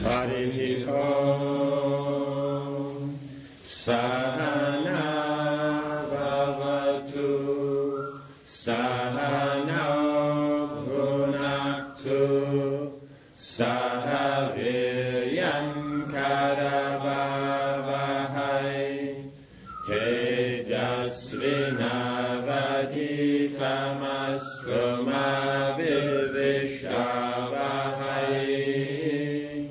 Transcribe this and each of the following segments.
Harihi Om. Sahana Bhavatu Sahana Bhunaktu Sahaviryan Karavavahai Tejasvinavaditamastu Mavivishavahai.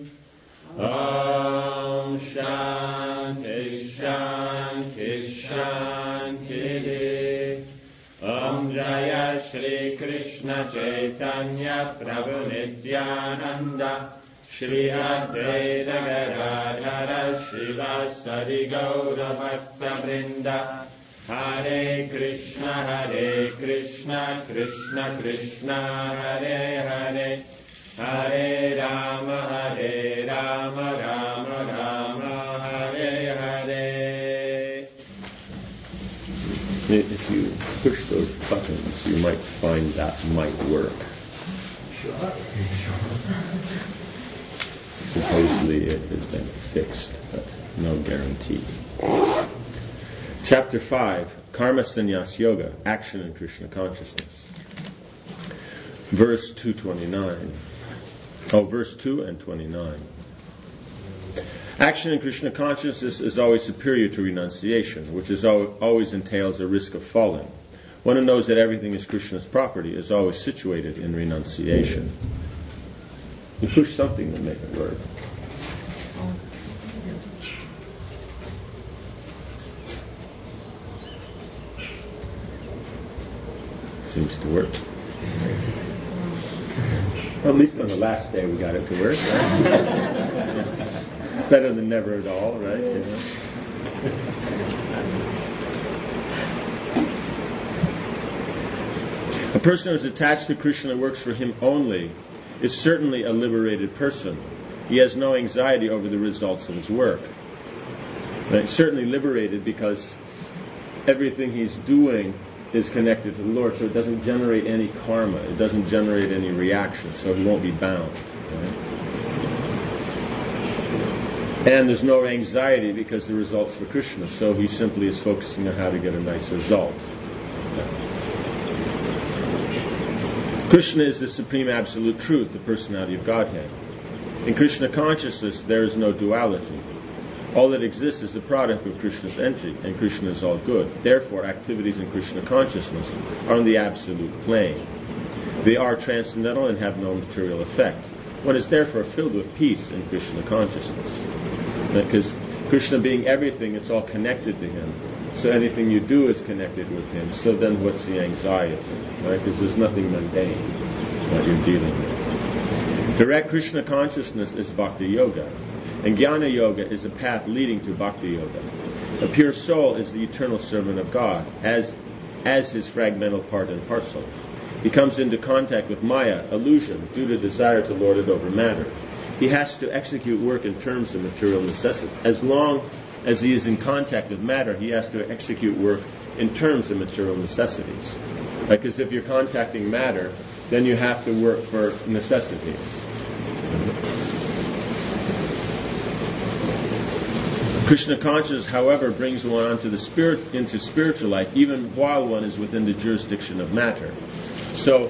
Om Shanti Shanti Shanti. Om Jaya Shri Krishna Chaitanya Prabhu Nityananda Shri Advaita Gadadhara Shivasari Gaura Bhakta Vrinda. Hare Krishna Krishna Krishna Hare Hare, Hare Rama Rama Rama Hare Hare. If you push those buttons, you might find that might work. Sure. Supposedly it has been fixed, but no guarantee. Chapter 5, Karma Sannyas Yoga, Action in Krishna Consciousness. Verse 229. Verse 2 and 29. Action in Krishna consciousness is always superior to renunciation, which always entails a risk of falling. One who knows that everything is Krishna's property is always situated in renunciation. You push something to make it work. Seems to work. Well, at least on the last day we got it to work, right? Better than never at all, right? You know? A person who is attached to Krishna and works for him only is certainly a liberated person. He has no anxiety over the results of his work. Right? Certainly liberated because everything he's doing is connected to the Lord, so it doesn't generate any karma, it doesn't generate any reaction, so he won't be bound. Right? And there's no anxiety because the result's for Krishna, so he simply is focusing on how to get a nice result. Yeah. Krishna is the supreme absolute truth, the personality of Godhead. In Krishna consciousness, there is no duality. All that exists is the product of Krishna's entry, and Krishna is all good. Therefore, activities in Krishna consciousness are on the absolute plane. They are transcendental and have no material effect. One is therefore filled with peace in Krishna consciousness. Because Krishna being everything, it's all connected to him. So anything you do is connected with him. So then what's the anxiety? Right? Because there's nothing mundane that you're dealing with. Direct Krishna consciousness is Bhakti Yoga. And Jnana Yoga is a path leading to Bhakti Yoga. A pure soul is the eternal servant of God, as his fragmental part and parcel. He comes into contact with Maya, illusion, due to desire to lord it over matter. He has to execute work in terms of material necessity. As long as he is in contact with matter, he has to execute work in terms of material necessities. Because if you're contacting matter, then you have to work for necessities. Krishna consciousness, however, brings one into spiritual life, even while one is within the jurisdiction of matter. So,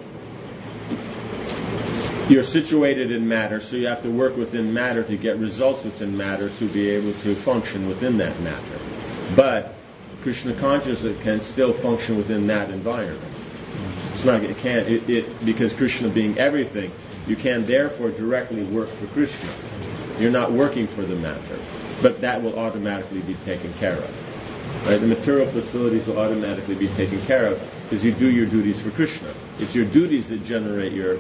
you're situated in matter, so you have to work within matter to get results within matter to be able to function within that matter. But Krishna consciousness can still function within that environment. It's not, it can't, because Krishna being everything, you can therefore directly work for Krishna. You're not working for the matter. But that will automatically be taken care of. Right? The material facilities will automatically be taken care of because you do your duties for Krishna. It's your duties that generate your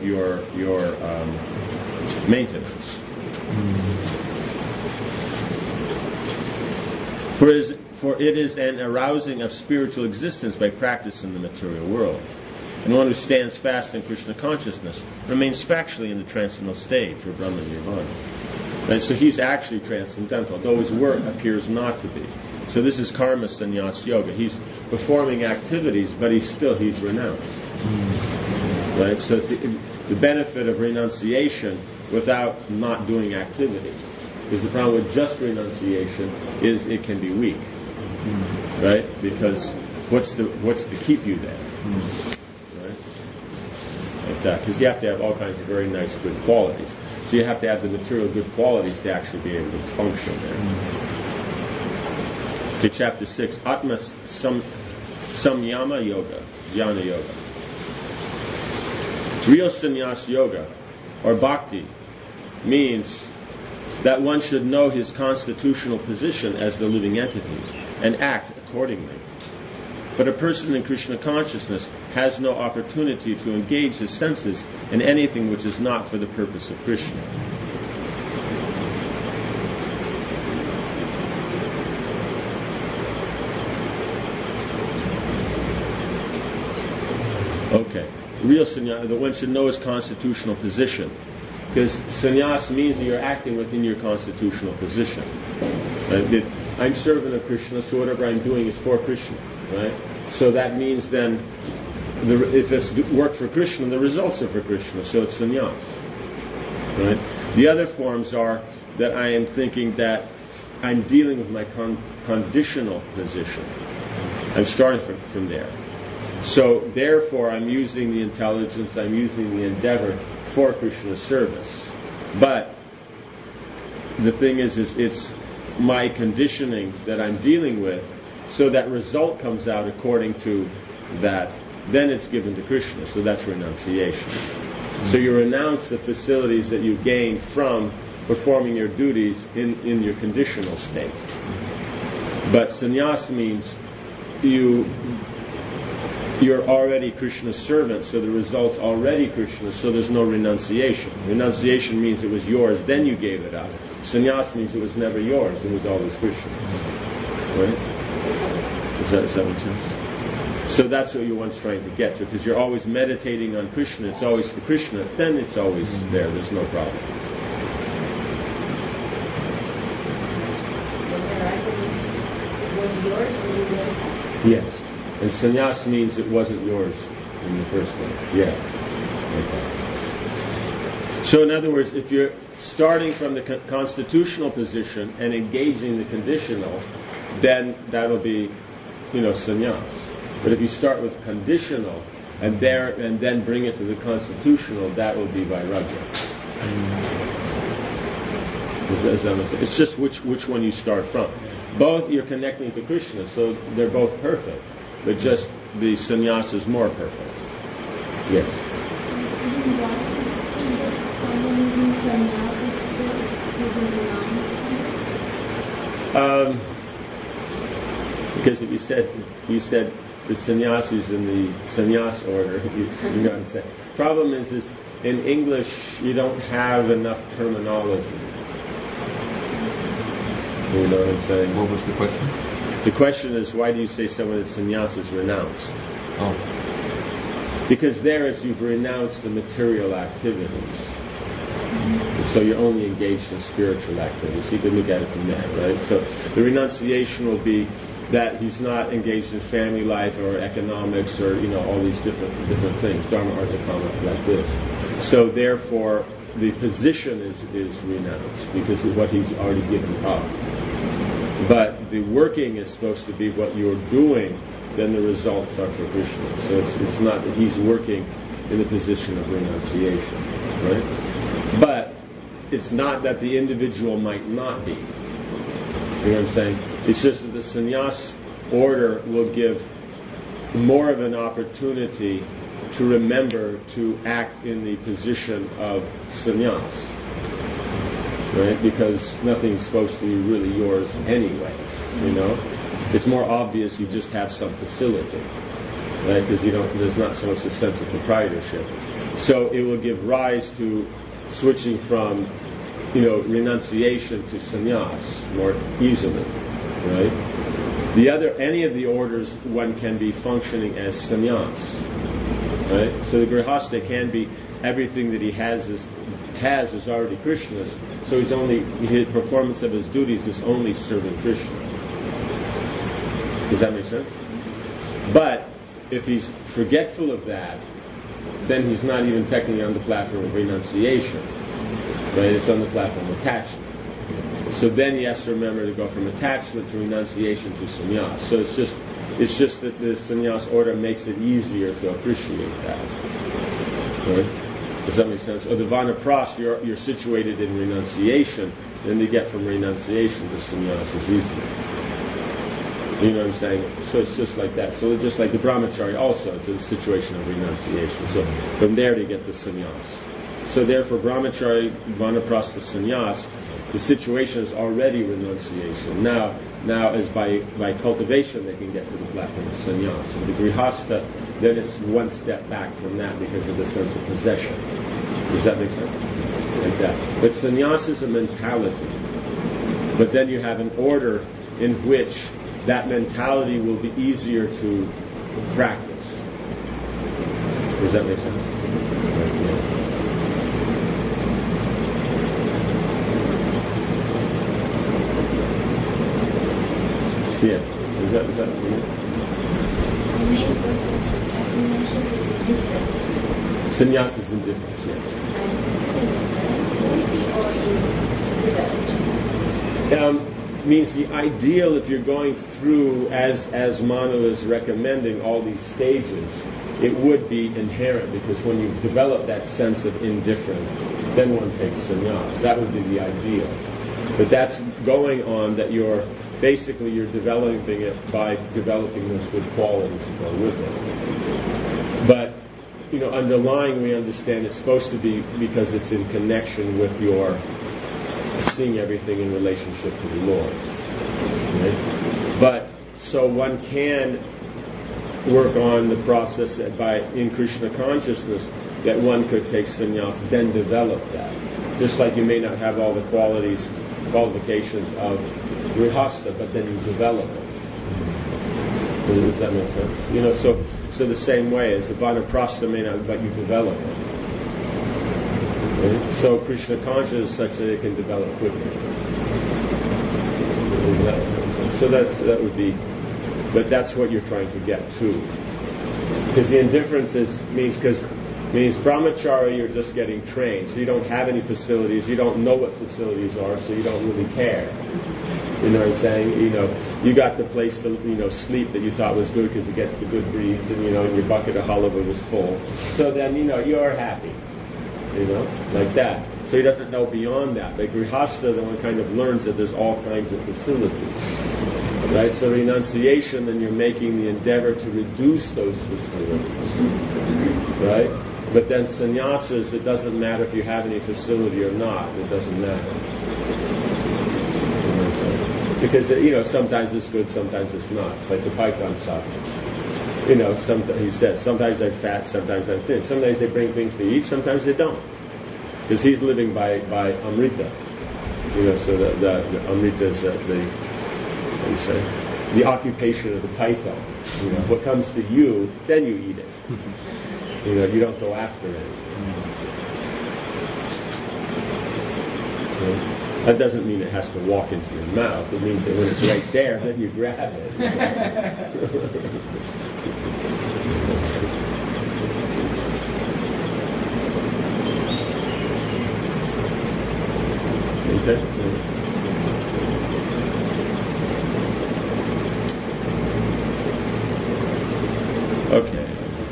maintenance. For it is an arousing of spiritual existence by practice in the material world. And one who stands fast in Krishna consciousness remains factually in the transcendental stage, or Brahman Nirvana. Right? So he's actually transcendental, though his work appears not to be. So this is Karma Sannyas Yoga. He's performing activities, but he's renounced. Right? So the benefit of renunciation without not doing activity. Because the problem with just renunciation is it can be weak, right? Because what's to keep you there, right? Like that. Because you have to have all kinds of very nice, good qualities. So you have to have the material good qualities to actually be able to function there. To chapter 6, Atma Samyama Yoga, Jnana Yoga. Real sannyas yoga, or bhakti, means that one should know his constitutional position as the living entity and act accordingly. But a person in Krishna consciousness has no opportunity to engage his senses in anything which is not for the purpose of Krishna. Okay. Real sannyas, that one should know his constitutional position. Because sannyas means that you're acting within your constitutional position. Right? I'm servant of Krishna, so whatever I'm doing is for Krishna. Right? So that means then, if it's work for Krishna, the results are for Krishna, so it's sannyas. Right? The other forms are that I am thinking that I'm dealing with my conditional position. I'm starting from there. So therefore I'm using the intelligence, I'm using the endeavor for Krishna's service. But the thing is it's my conditioning that I'm dealing with, so that result comes out according to that, then it's given to Krishna, so that's renunciation. So you renounce the facilities that you gain from performing your duties in your conditional state. But sannyas means you're already Krishna's servant, so the result's already Krishna's, so there's no renunciation. Renunciation means it was yours, then you gave it up. Sannyas means it was never yours, it was always Krishna's. Right? Does that make sense? So that's what you're once trying to get to, because you're always meditating on Krishna, it's always for Krishna, then it's always there, there's no problem. So the right was yours and you gave it up? Yes. And sannyas means it wasn't yours in the first place. Yeah. Okay. So in other words, if you're starting from the constitutional position and engaging the conditional, then that'll be, sannyas. But if you start with conditional and then bring it to the constitutional, that will be vairagya. It's just which one you start from. Both you're connecting to Krishna, so they're both perfect. But just the sannyasa is more perfect. Yes. Because if you said the sannyasis in the sannyas order, you know what I'm saying. Problem is in English you don't have enough terminology. You know what I'm saying? What was the question? The question is, why do you say someone is sannyas is renounced? Oh. Because there you've renounced the material activities. So you're only engaged in spiritual activities. You can look at it from there, right? So the renunciation will be that he's not engaged in family life or economics or, all these different things, dharma, artha, kama, like this. So therefore, the position is renounced because of what he's already given up. But the working is supposed to be what you're doing, then the results are for Krishna. So it's not that he's working in the position of renunciation, right? But it's not that the individual might not be. You know what I'm saying? It's just that the sannyas order will give more of an opportunity to remember to act in the position of sannyas. Right? Because nothing's supposed to be really yours anyway, It's more obvious you just have some facility, right? Because there's not so much a sense of proprietorship. So it will give rise to switching from, renunciation to sannyas more easily, right? Any of the orders, one can be functioning as sannyas, right? So the grihastha can be everything that he has is already Krishna's. So his performance of his duties is only serving Krishna. Does that make sense? But if he's forgetful of that, then he's not even technically on the platform of renunciation. Right? It's on the platform of attachment. So then he has to remember to go from attachment to renunciation to sannyas. So it's just that the sannyas order makes it easier to appreciate that. Right? Does that make sense? Or the vanaprastha, you're situated in renunciation, then to get from renunciation to sannyas is easier. You know what I'm saying? So it's just like that. So just like the brahmachari also, it's a situation of renunciation. So from there to get to sannyas. So therefore, brahmachari, vanaprastha, sannyas, the situation is already renunciation. Now as by cultivation they can get to the platform of sannyas. And the grihastha, then it's one step back from that because of the sense of possession. Does that make sense? Like that. But sannyas is a mentality. But then you have an order in which that mentality will be easier to practice. Does that make sense? Yeah. Is that The main purpose of apprehension is indifference. sannyas is indifference, yes. Means the ideal, if you're going through, as Manu is recommending, all these stages, it would be inherent, because when you develop that sense of indifference, then one takes sannyas. That would be the ideal. But that's going on that you're developing it by developing those good qualities that go with it. But, underlying, we understand it's supposed to be because it's in connection with your seeing everything in relationship to the Lord. Right? But, so one can work on the process in Krishna consciousness that one could take sannyas, then develop that. Just like you may not have all the qualifications of grihastha, but then you develop it. Does that make sense? So the same way as the vanaprastha may not, but you develop it. Right? So Krishna consciousness is such that it can develop quickly. So that would be, but that's what you're trying to get to. Because the indifference means brahmachari, you're just getting trained, so you don't have any facilities, you don't know what facilities are, so you don't really care. You know what I'm saying? You got the place to sleep that you thought was good because it gets the good breeze, and and your bucket of halava was full. So then you're happy. Like that. So he doesn't know beyond that. But grihastha, the one kind of learns that there's all kinds of facilities. Right? So renunciation, then you're making the endeavor to reduce those facilities. Right? But then sannyasas, it doesn't matter if you have any facility or not. It doesn't matter. Because, sometimes it's good, sometimes it's not. It's like the Python Saka. He says, sometimes I'm fat, sometimes I'm thin. Sometimes they bring things to eat, sometimes they don't. Because he's living by amrita. So the amrita is the occupation of the python. What comes to you, then you eat it. You don't go after it. That doesn't mean it has to walk into your mouth. It means that when it's right there, then you grab it. Okay. Okay.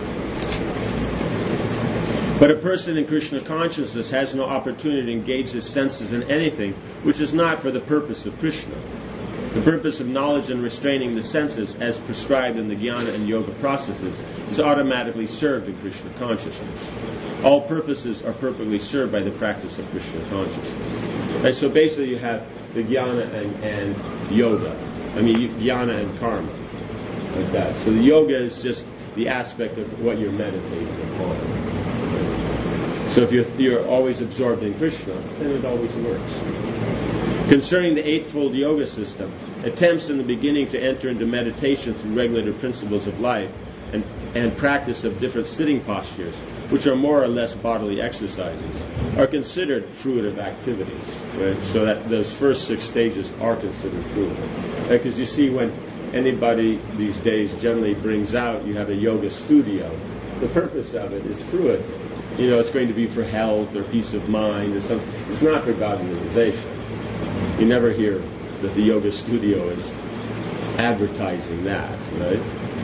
But a person in Krishna consciousness has no opportunity to engage his senses in anything which is not for the purpose of Krishna. The purpose of knowledge and restraining the senses, as prescribed in the jnana and yoga processes, is automatically served in Krishna consciousness. All purposes are perfectly served by the practice of Krishna consciousness. Right, so basically you have the jnana and yoga. Jnana and karma. Like that. So the yoga is just the aspect of what you're meditating upon. So if you're always absorbed in Krishna, then it always works. Concerning the eightfold yoga system, attempts in the beginning to enter into meditation through regulated principles of life and practice of different sitting postures, which are more or less bodily exercises, are considered fruitive activities. Right? So that those first 6 stages are considered fruitive. Because you see, when anybody these days generally brings out, you have a yoga studio, the purpose of it is fruitive. it's going to be for health or peace of mind or something. It's not for God realization. You never hear that the yoga studio is advertising that, right?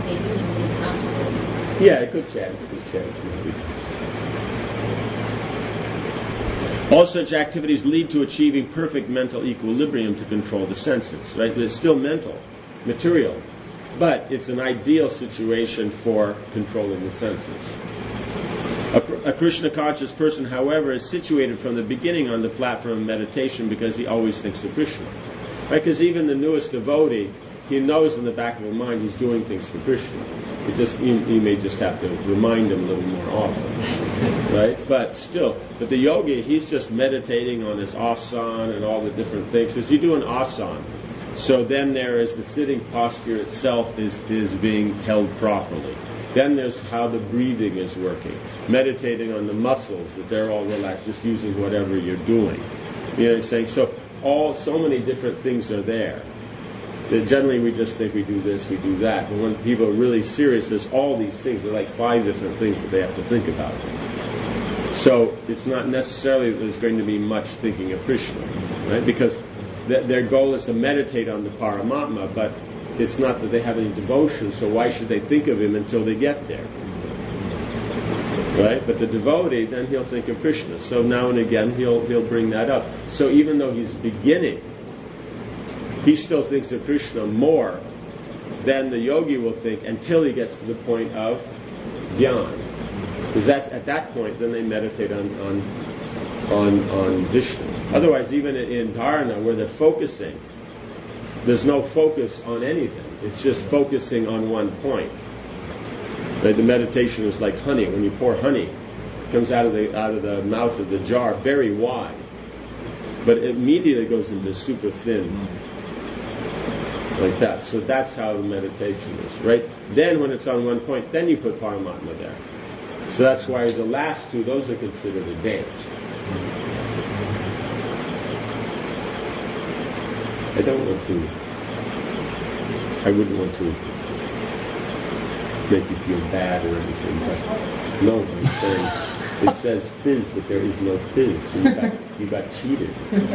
Yeah, good chance. All such activities lead to achieving perfect mental equilibrium to control the senses, right? But it's still mental, material, but it's an ideal situation for controlling the senses. A Krishna-conscious person, however, is situated from the beginning on the platform of meditation because he always thinks of Krishna. Right? Because even the newest devotee, he knows in the back of his mind he's doing things for Krishna. You may just have to remind him a little more often. Right? But the yogi, he's just meditating on his asana and all the different things. As you do an asana, so then there is the sitting posture itself is being held properly. Then there's how the breathing is working, meditating on the muscles, that they're all relaxed, just using whatever you're doing. You know what I'm saying? So many different things are there. That generally we just think we do this, we do that. But when people are really serious, there's all these things. There are like 5 different things that they have to think about. So it's not necessarily that there's going to be much thinking of Krishna, right? Because their goal is to meditate on the Paramatma, but it's not that they have any devotion, so why should they think of him until they get there? Right? But the devotee, then he'll think of Krishna. So now and again he'll bring that up. So even though he's beginning, he still thinks of Krishna more than the yogi will think until he gets to the point of dhyan. Because that's at that point, then they meditate on Vishnu. Otherwise, even in dharana, where they're focusing, there's no focus on anything. It's just focusing on one point. The meditation is like honey. When you pour honey, it comes out of the mouth of the jar very wide, but it immediately goes into super thin, like that. So that's how the meditation is, right? Then when it's on one point, then you put Paramatma there. So that's why the last 2, those are considered advanced. I wouldn't want to make you feel bad or anything, but no, I'm saying, it says fizz, but there is no fizz, so you got cheated.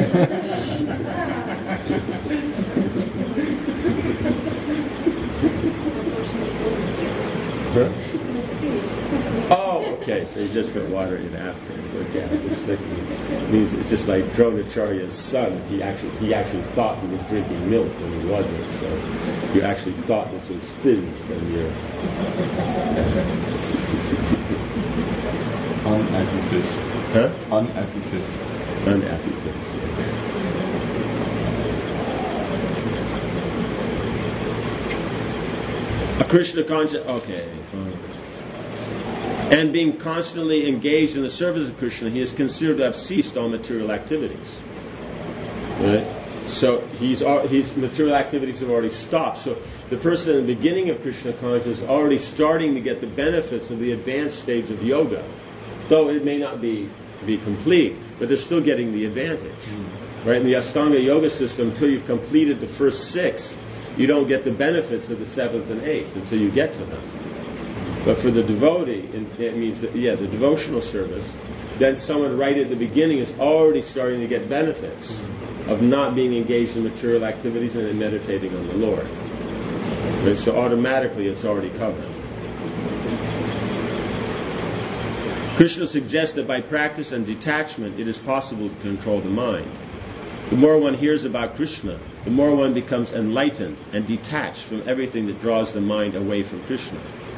Huh? Oh, okay, so you just put water in after. Okay, I was thinking it means it's just like Dronacharya's son. He actually thought he was drinking milk when he wasn't. So you actually thought this was fizz, then you're unhappy fizz. Huh? Unhappy fizz. Unhappy fizz. A Krishna conscious. Okay, fine. And being constantly engaged in the service of Krishna, he is considered to have ceased all material activities. Right? So his material activities have already stopped. So the person in the beginning of Krishna consciousness is already starting to get the benefits of the advanced stage of yoga. Though it may not be complete, but they're still getting the advantage. Right? In the Ashtanga yoga system, until you've completed the first 6, you don't get the benefits of the 7th and 8th until you get to them. But for the devotee, it means that, the devotional service, then someone right at the beginning is already starting to get benefits of not being engaged in material activities and in meditating on the Lord. And so automatically it's already covered. Krishna suggests that by practice and detachment it is possible to control the mind. The more one hears about Krishna, the more one becomes enlightened and detached from everything that draws the mind away from Krishna.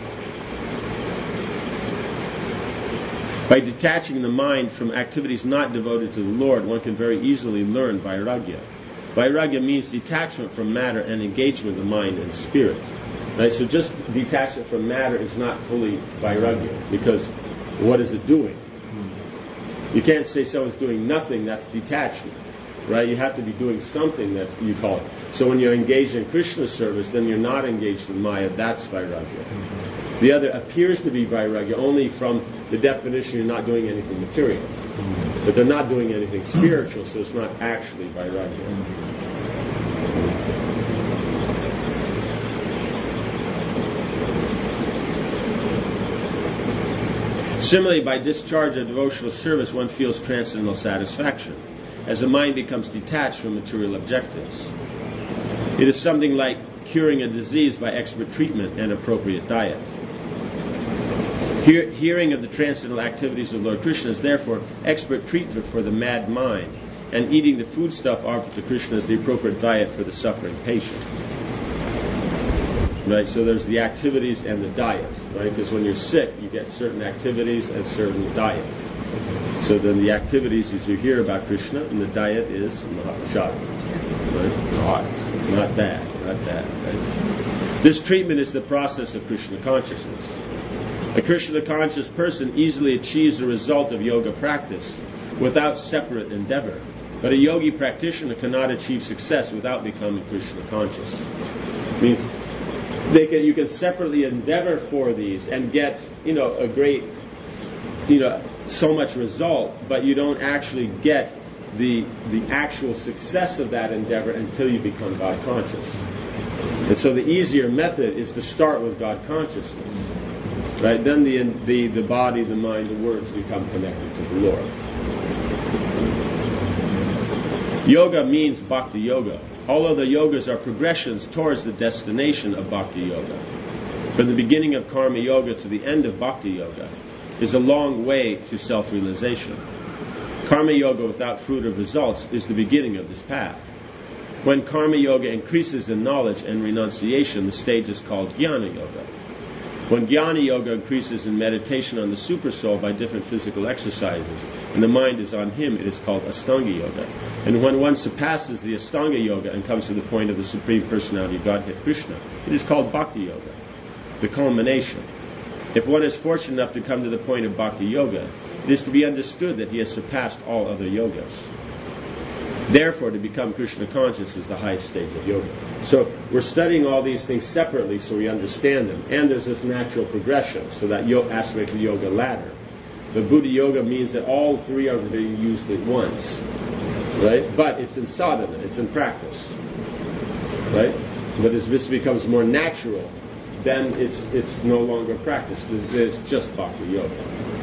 By detaching the mind from activities not devoted to the Lord, one can very easily learn Vairagya. Vairagya means detachment from matter and engagement of the mind and spirit. Right? So just detachment from matter is not fully Vairagya, because what is it doing? You can't say someone's doing nothing, that's detachment. Right? You have to be doing something that you call it. So when you're engaged in Krishna service, then you're not engaged in Maya, that's Vairagya. The other appears to be Vairagya only from the definition you're not doing anything material. But they're not doing anything spiritual, so it's not actually Vairagya. Similarly, by discharge of devotional service, one feels transcendental satisfaction, as the mind becomes detached from material objectives. It is something like curing a disease by expert treatment and appropriate diet. Hearing of the transcendental activities of Lord Krishna is therefore expert treatment for the mad mind, and eating the foodstuff offered to Krishna is the appropriate diet for the suffering patient. Right, so there's the activities and the diet, right? Because when you're sick, you get certain activities and certain diet. So then the activities is you hear about Krishna, and the diet is Mahatma, right? Not bad. Right? This treatment is the process of Krishna consciousness. A Krishna conscious person easily achieves the result of yoga practice without separate endeavor. But a yogi practitioner cannot achieve success without becoming Krishna conscious. It means you can separately endeavor for these and get, a great, so much result, but you don't actually get the actual success of that endeavor until you become God conscious. And so the easier method is to start with God consciousness. Right? Then the body, the mind, the words become connected to the Lord. Yoga means bhakti yoga. All other yogas are progressions towards the destination of bhakti yoga. From the beginning of karma yoga to the end of bhakti yoga is a long way to self-realization. Karma yoga without fruit of results is the beginning of this path. When karma yoga increases in knowledge and renunciation, the stage is called jnana yoga. When jnana yoga increases in meditation on the supersoul by different physical exercises, and the mind is on him, it is called Astanga yoga. And when one surpasses the Astanga yoga and comes to the point of the Supreme Personality of Godhead Krishna, it is called Bhakti yoga, the culmination. If one is fortunate enough to come to the point of Bhakti yoga, it is to be understood that he has surpassed all other yogas. Therefore, to become Krishna conscious is the highest stage of yoga. So we're studying all these things separately so we understand them. And there's this natural progression, so that aspect of the yoga ladder. But Buddha yoga means that all three are being used at once. Right? But it's in sadhana, it's in practice. Right? But as this becomes more natural, then it's no longer practice. It's just Bhakti yoga.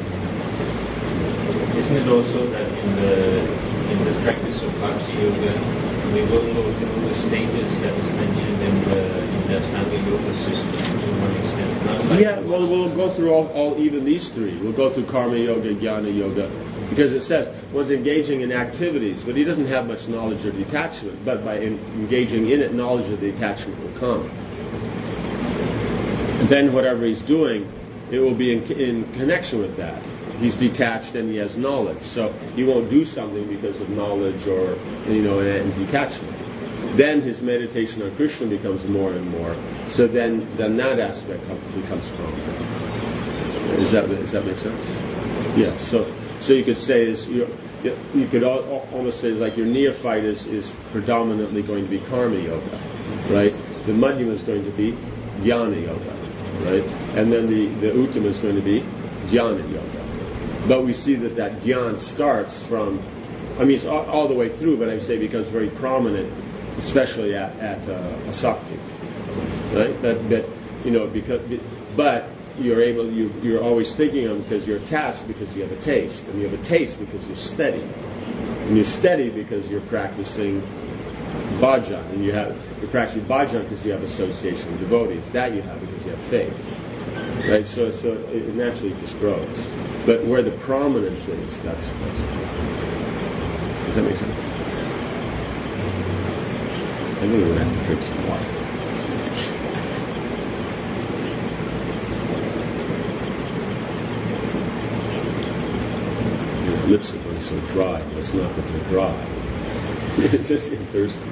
Isn't it also that in the practice of Bhakti yoga, we will go through the stages that is mentioned in the Astanga yoga system to one extent? We'll go through all even these three. We'll go through karma yoga, jnana yoga, because it says one's engaging in activities, but he doesn't have much knowledge or detachment. But by engaging in it, knowledge of the detachment will come. And then whatever he's doing, it will be in connection with that. He's detached and he has knowledge, so he won't do something because of knowledge or and detachment. Then his meditation on Krishna becomes more and more. So then that aspect becomes prominent. Does that make sense? Yeah. So you could say you could almost say like your neophyte is predominantly going to be karma yoga, right? The madhyama is going to be jnana yoga, right? And then the uttama is going to be jnana yoga. But we see that jnana starts from, it's all the way through, but I say becomes very prominent, especially at asakti, right? But you're always thinking of them because you're attached because you have a taste, and you have a taste because you're steady, and you're steady because you're practicing bhajan, and you're practicing bhajan because you have association with devotees. That you have because you have faith, right? So it naturally just grows. But where the prominence is, that's does that make sense? I think we're going to have to drink some water. Your lips are going so dry, but it's not that they're dry. It's just you're thirsty.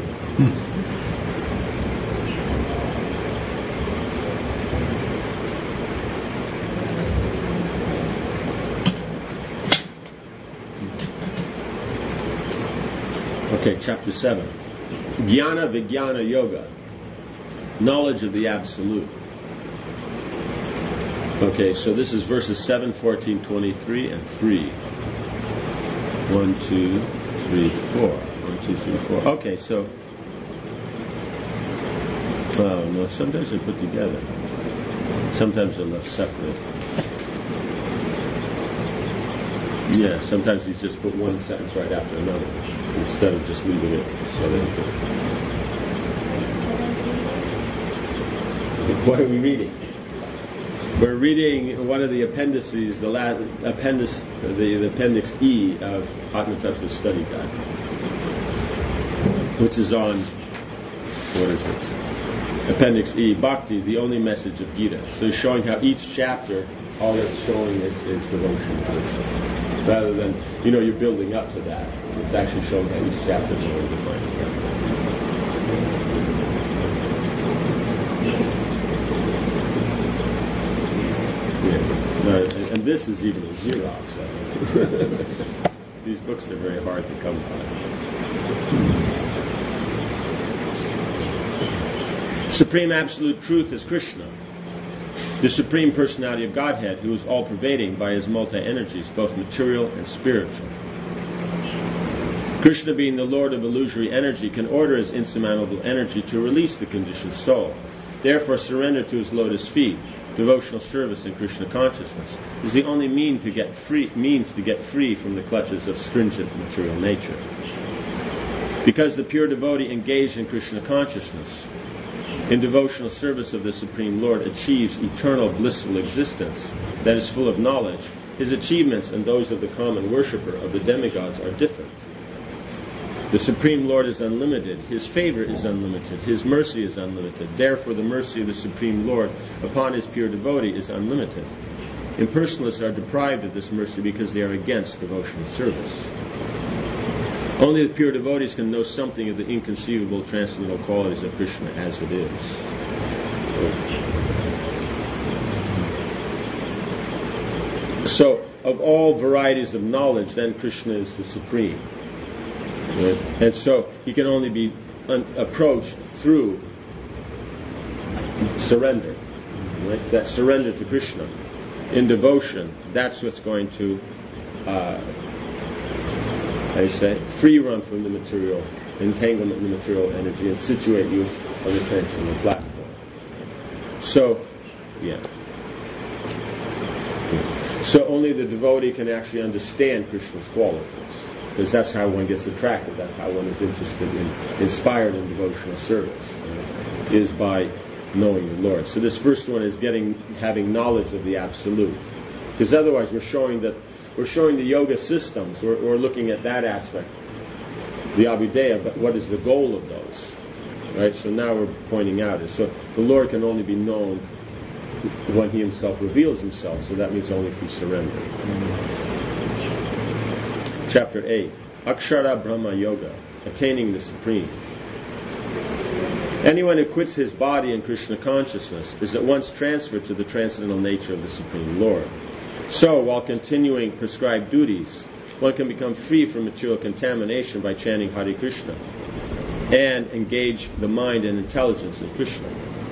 Okay, chapter 7. Jnana Vijnana Yoga. Knowledge of the Absolute. Okay, so this is verses 7, 14, 23, and 3. 1, 2, 3, 4. 1, 2, 3, 4. Okay, so... no, sometimes they're put together. Sometimes they're left separate. Yeah, sometimes he's just put one sentence right after another instead of just leaving it so that. What are we reading? We're reading one of the appendices, the appendix E of Atma Tattva Study Guide, which is on, what is it? Appendix E, Bhakti, the only message of Gita. So he's showing how each chapter, all it's showing is devotion to Krishna. Rather than, you're building up to that. It's actually showing how each chapter is only defining that. And this is even a Xerox. These books are very hard to come by. Supreme Absolute Truth is Krishna, the Supreme Personality of Godhead, who is all-pervading by his multi-energies, both material and spiritual. Krishna, being the Lord of illusory energy, can order his insurmountable energy to release the conditioned soul. Therefore, surrender to his lotus feet. Devotional service in Krishna consciousness is the only means to get free from the clutches of stringent material nature. Because the pure devotee engaged in Krishna consciousness, in devotional service of the Supreme Lord, achieves eternal blissful existence that is full of knowledge, his achievements and those of the common worshipper of the demigods are different. The Supreme Lord is unlimited, his favor is unlimited, his mercy is unlimited. Therefore, the mercy of the Supreme Lord upon his pure devotee is unlimited. Impersonalists are deprived of this mercy because they are against devotional service. Only the pure devotees can know something of the inconceivable transcendental qualities of Krishna as it is. So, of all varieties of knowledge, then Krishna is the supreme. Right? And so he can only be approached through surrender. Right? That surrender to Krishna in devotion, that's what's going to free run from the material entanglement in the material energy and situate you on the transcendental platform. So, So only the devotee can actually understand Krishna's qualities, because that's how one gets attracted. That's how one is interested in, inspired in devotional service, is by knowing the Lord. So this first one is having knowledge of the Absolute, because otherwise we're showing the yoga systems. We're looking at that aspect, the Abhideya, but what is the goal of those? Right. So now we're pointing out is so the Lord can only be known when he himself reveals himself. So that means only through surrender. Chapter 8, Akshara Brahma Yoga, attaining the Supreme. Anyone who quits his body in Krishna consciousness is at once transferred to the transcendental nature of the Supreme Lord. So, while continuing prescribed duties, one can become free from material contamination by chanting Hare Krishna and engage the mind and intelligence in Krishna.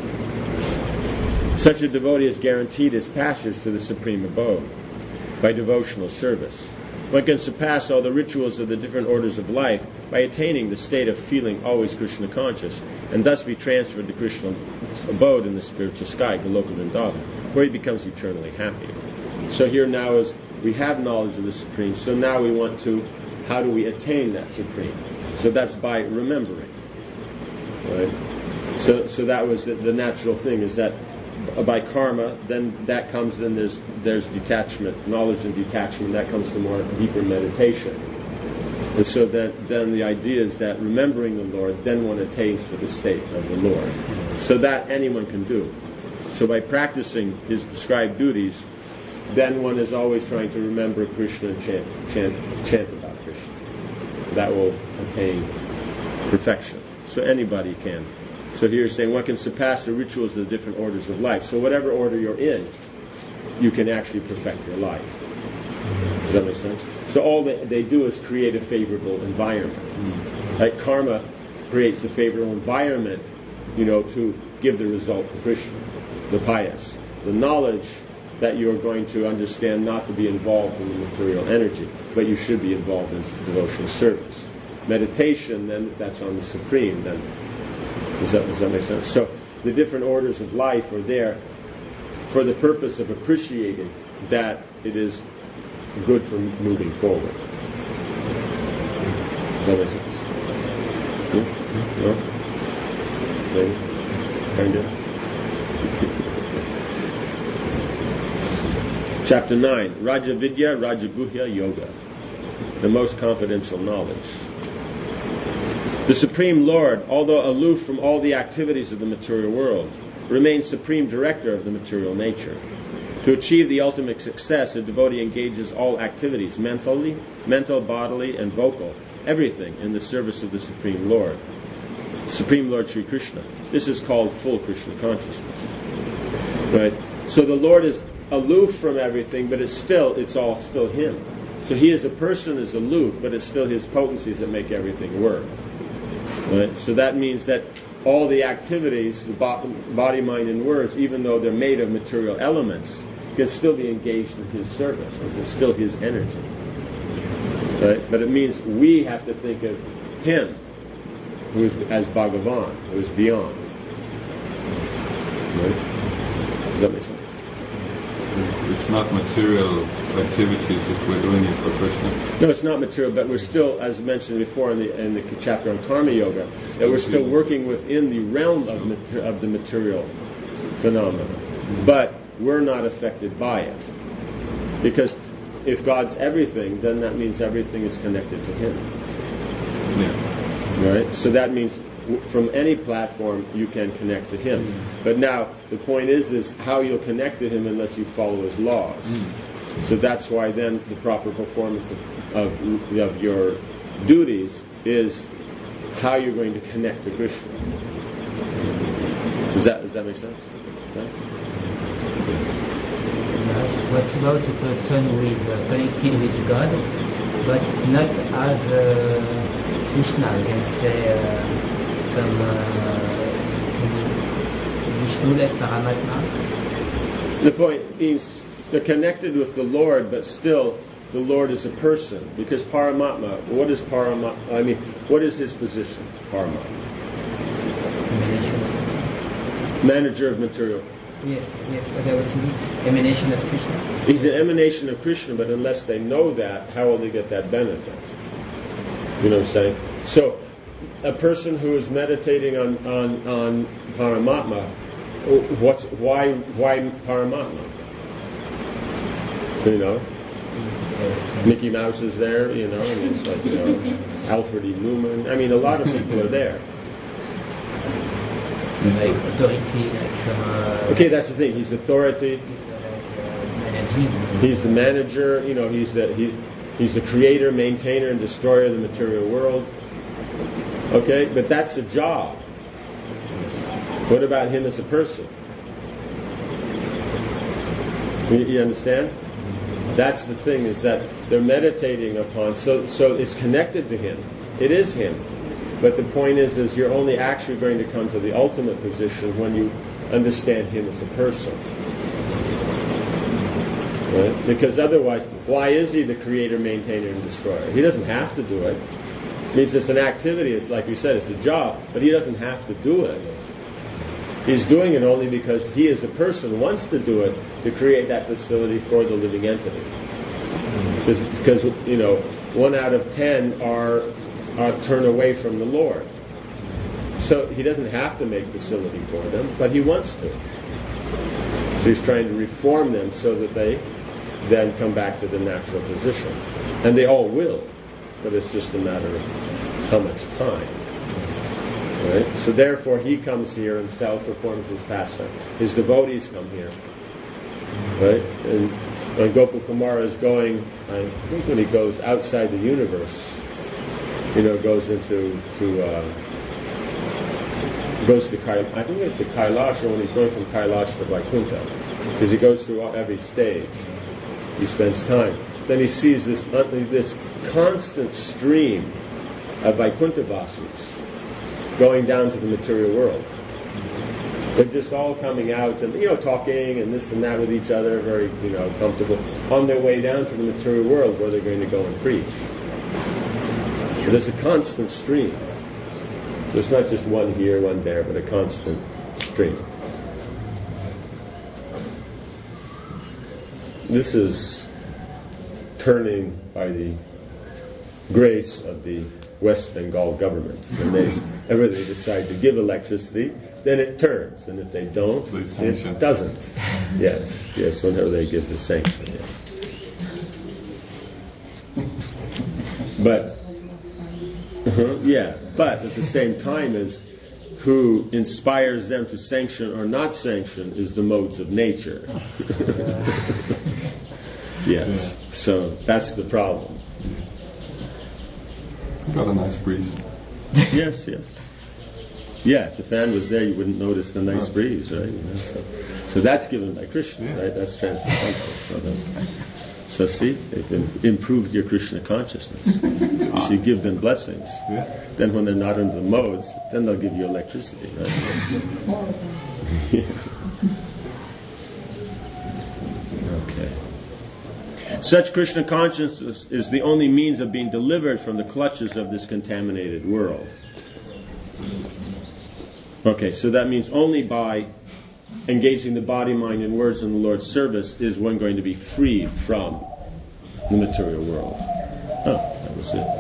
Such a devotee is guaranteed his passage to the Supreme Abode by devotional service. One can surpass all the rituals of the different orders of life by attaining the state of feeling always Krishna conscious, and thus be transferred to Krishna's abode in the spiritual sky, Goloka Vrindavan, where he becomes eternally happy. So here now is we have knowledge of the Supreme, so now we want to, how do we attain that Supreme? So that's by remembering. Right? So that was the natural thing, is that by karma, then that comes, then there's detachment, knowledge and detachment, that comes to more deeper meditation. And so then the idea is that remembering the Lord, then one attains to the state of the Lord. So that anyone can do. So by practicing his prescribed duties, then one is always trying to remember Krishna and chant about Krishna. That will attain perfection. So anybody can. So here you're saying one can surpass the rituals of the different orders of life. So whatever order you're in, you can actually perfect your life. Does that make sense? So all they do is create a favorable environment. Like karma creates the favorable environment, to give the result to Krishna, the pious. The knowledge that you're going to understand not to be involved in the material energy, but you should be involved in devotional service. Meditation, then that's on the Supreme, then. Does that make sense? So the different orders of life are there for the purpose of appreciating that it is good for moving forward. Does that make sense? No? Maybe? Kind of? Chapter 9, Raja Vidya, Raja Guhya Yoga, the most confidential knowledge. The Supreme Lord, although aloof from all the activities of the material world, remains Supreme Director of the material nature. To achieve the ultimate success, a devotee engages all activities, mental, bodily, and vocal, everything in the service of the Supreme Lord. Supreme Lord Sri Krishna. This is called full Krishna consciousness. Right? So the Lord is aloof from everything, but it's all still Him. So He as a person is aloof, but it's still His potencies that make everything work. Right? So that means that all the activities, the body, mind, and words, even though they're made of material elements, can still be engaged in His service, because it's still His energy. Right? But it means we have to think of Him, who is as Bhagavan, who is beyond. Right? Does that make sense? It's not material activities if we're doing it for Krishna. No, it's not material, but we're still, as mentioned before in the chapter on Karma Yoga, that we're still working within the realm of the material phenomena. But we're not affected by it. Because if God's everything, then that means everything is connected to Him. Yeah. Right? So that means from any platform you can connect to Him. But now the point is how you'll connect to Him unless you follow His laws. So that's why then the proper performance of your duties is how you're going to connect to Krishna. Does that make sense? Okay? What about a person who is connected with God, but not as Krishna? I can say some Vishnu like Paramatma. The point means they're connected with the Lord, but still the Lord is a person. Because Paramatma, what is His position? Paramatma. Manager of material. Yes, but I was saying emanation of Krishna. He's an emanation of Krishna, but unless they know that, how will they get that benefit? You know what I'm saying? So, a person who is meditating on Paramatma, why Paramatma? You know? Yes. Mickey Mouse is there, you know, and it's like, Alfred E. Newman. I mean, a lot of people are there. Like authority, like some... Okay, that's the thing. He's authority. He's the manager. You know, he's the creator, maintainer, and destroyer of the material world. Okay, but that's a job. What about him as a person? You understand? That's the thing, is that they're meditating upon. So it's connected to him. It is him. But the point is you're only actually going to come to the ultimate position when you understand him as a person. Right? Because otherwise, why is he the creator, maintainer, and destroyer? He doesn't have to do it. It means it's an activity. It's like you said, it's a job. But he doesn't have to do it. He's doing it only because he as a person wants to do it to create that facility for the living entity. Because 1 out of 10 are turned away from the Lord. So he doesn't have to make facility for them, but he wants to. So he's trying to reform them so that they then come back to the natural position. And they all will, but it's just a matter of how much time. Right? So therefore he comes here himself, performs his pastime. His devotees come here. Right? And when Gopal Kumara is going, I think when he goes outside the universe, goes to Kailash. I think it's to Kailash, or when he's going from Kailash to Vaikuntha, because he goes through every stage. He spends time. Then he sees this constant stream of Vaikuntha-vasis going down to the material world. They're just all coming out and talking and this and that with each other, very comfortable, on their way down to the material world where they're going to go and preach. So there's a constant stream. So it's not just one here, one there, but a constant stream. This is turning by the grace of the West Bengal government. When they decide to give electricity, then it turns, and if they don't, it doesn't. Yes, whenever they give the sanction. Yes. But but at the same time, is who inspires them to sanction or not sanction is the modes of nature. Yes, so that's the problem. Got a nice breeze. Yes. Yeah, if the fan was there, you wouldn't notice the nice breeze, right? So that's given by Krishna, right? That's transcendental. So see, they've improved your Krishna consciousness. You should give them blessings. Then when they're not under the modes, then they'll give you electricity, right? Okay. Such Krishna consciousness is the only means of being delivered from the clutches of this contaminated world. Okay, so that means only by engaging the body, mind, and words in the Lord's service is one going to be freed from the material world. Oh, that was it.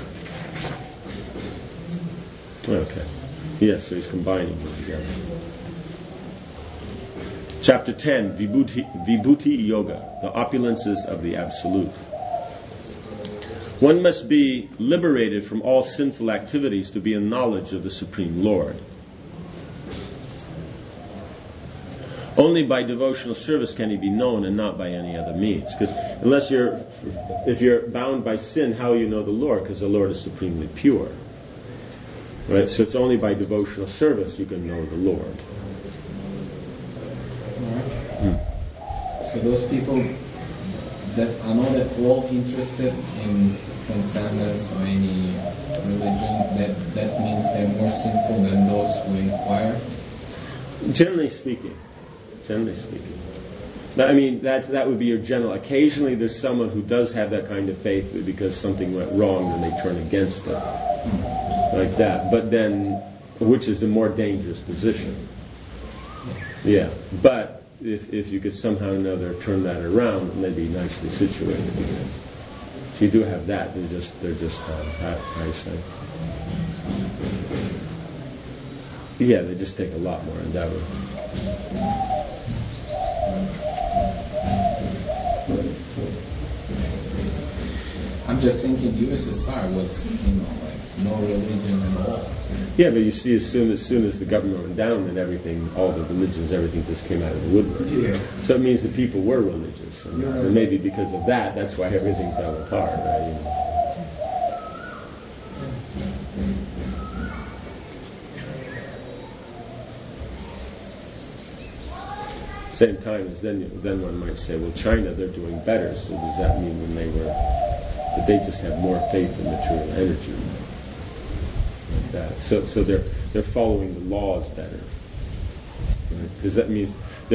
Okay. Yes, so he's combining them together. Chapter 10, Vibhuti Yoga, the opulences of the Absolute. One must be liberated from all sinful activities to be in knowledge of the Supreme Lord. Only by devotional service can he be known, and not by any other means. Because if you're bound by sin, how you know the Lord? Because the Lord is supremely pure. Right? So it's only by devotional service you can know the Lord. So those people that are not at all interested in transcendence or any religion, that means they're more sinful than those who inquire? Generally speaking. I mean, that would be your general. Occasionally there's someone who does have that kind of faith because something went wrong and they turn against it. Like that. But then, which is a more dangerous position. Yeah. But if you could somehow or another turn that around, and they'd be nicely situated. If you do have that, they're just how you say? Yeah, they just take a lot more endeavor. I'm just thinking USSR was, no religion at all. Yeah, but you see, as soon as the government went down, then all the religions, everything just came out of the woodwork. Yeah. So it means the people were religious, and maybe because of that, that's why everything fell apart, right? Same time as then one might say, well, China, they're doing better. So does that mean that they just have more faith in material energy? Like that. So they're following the laws better. Because that means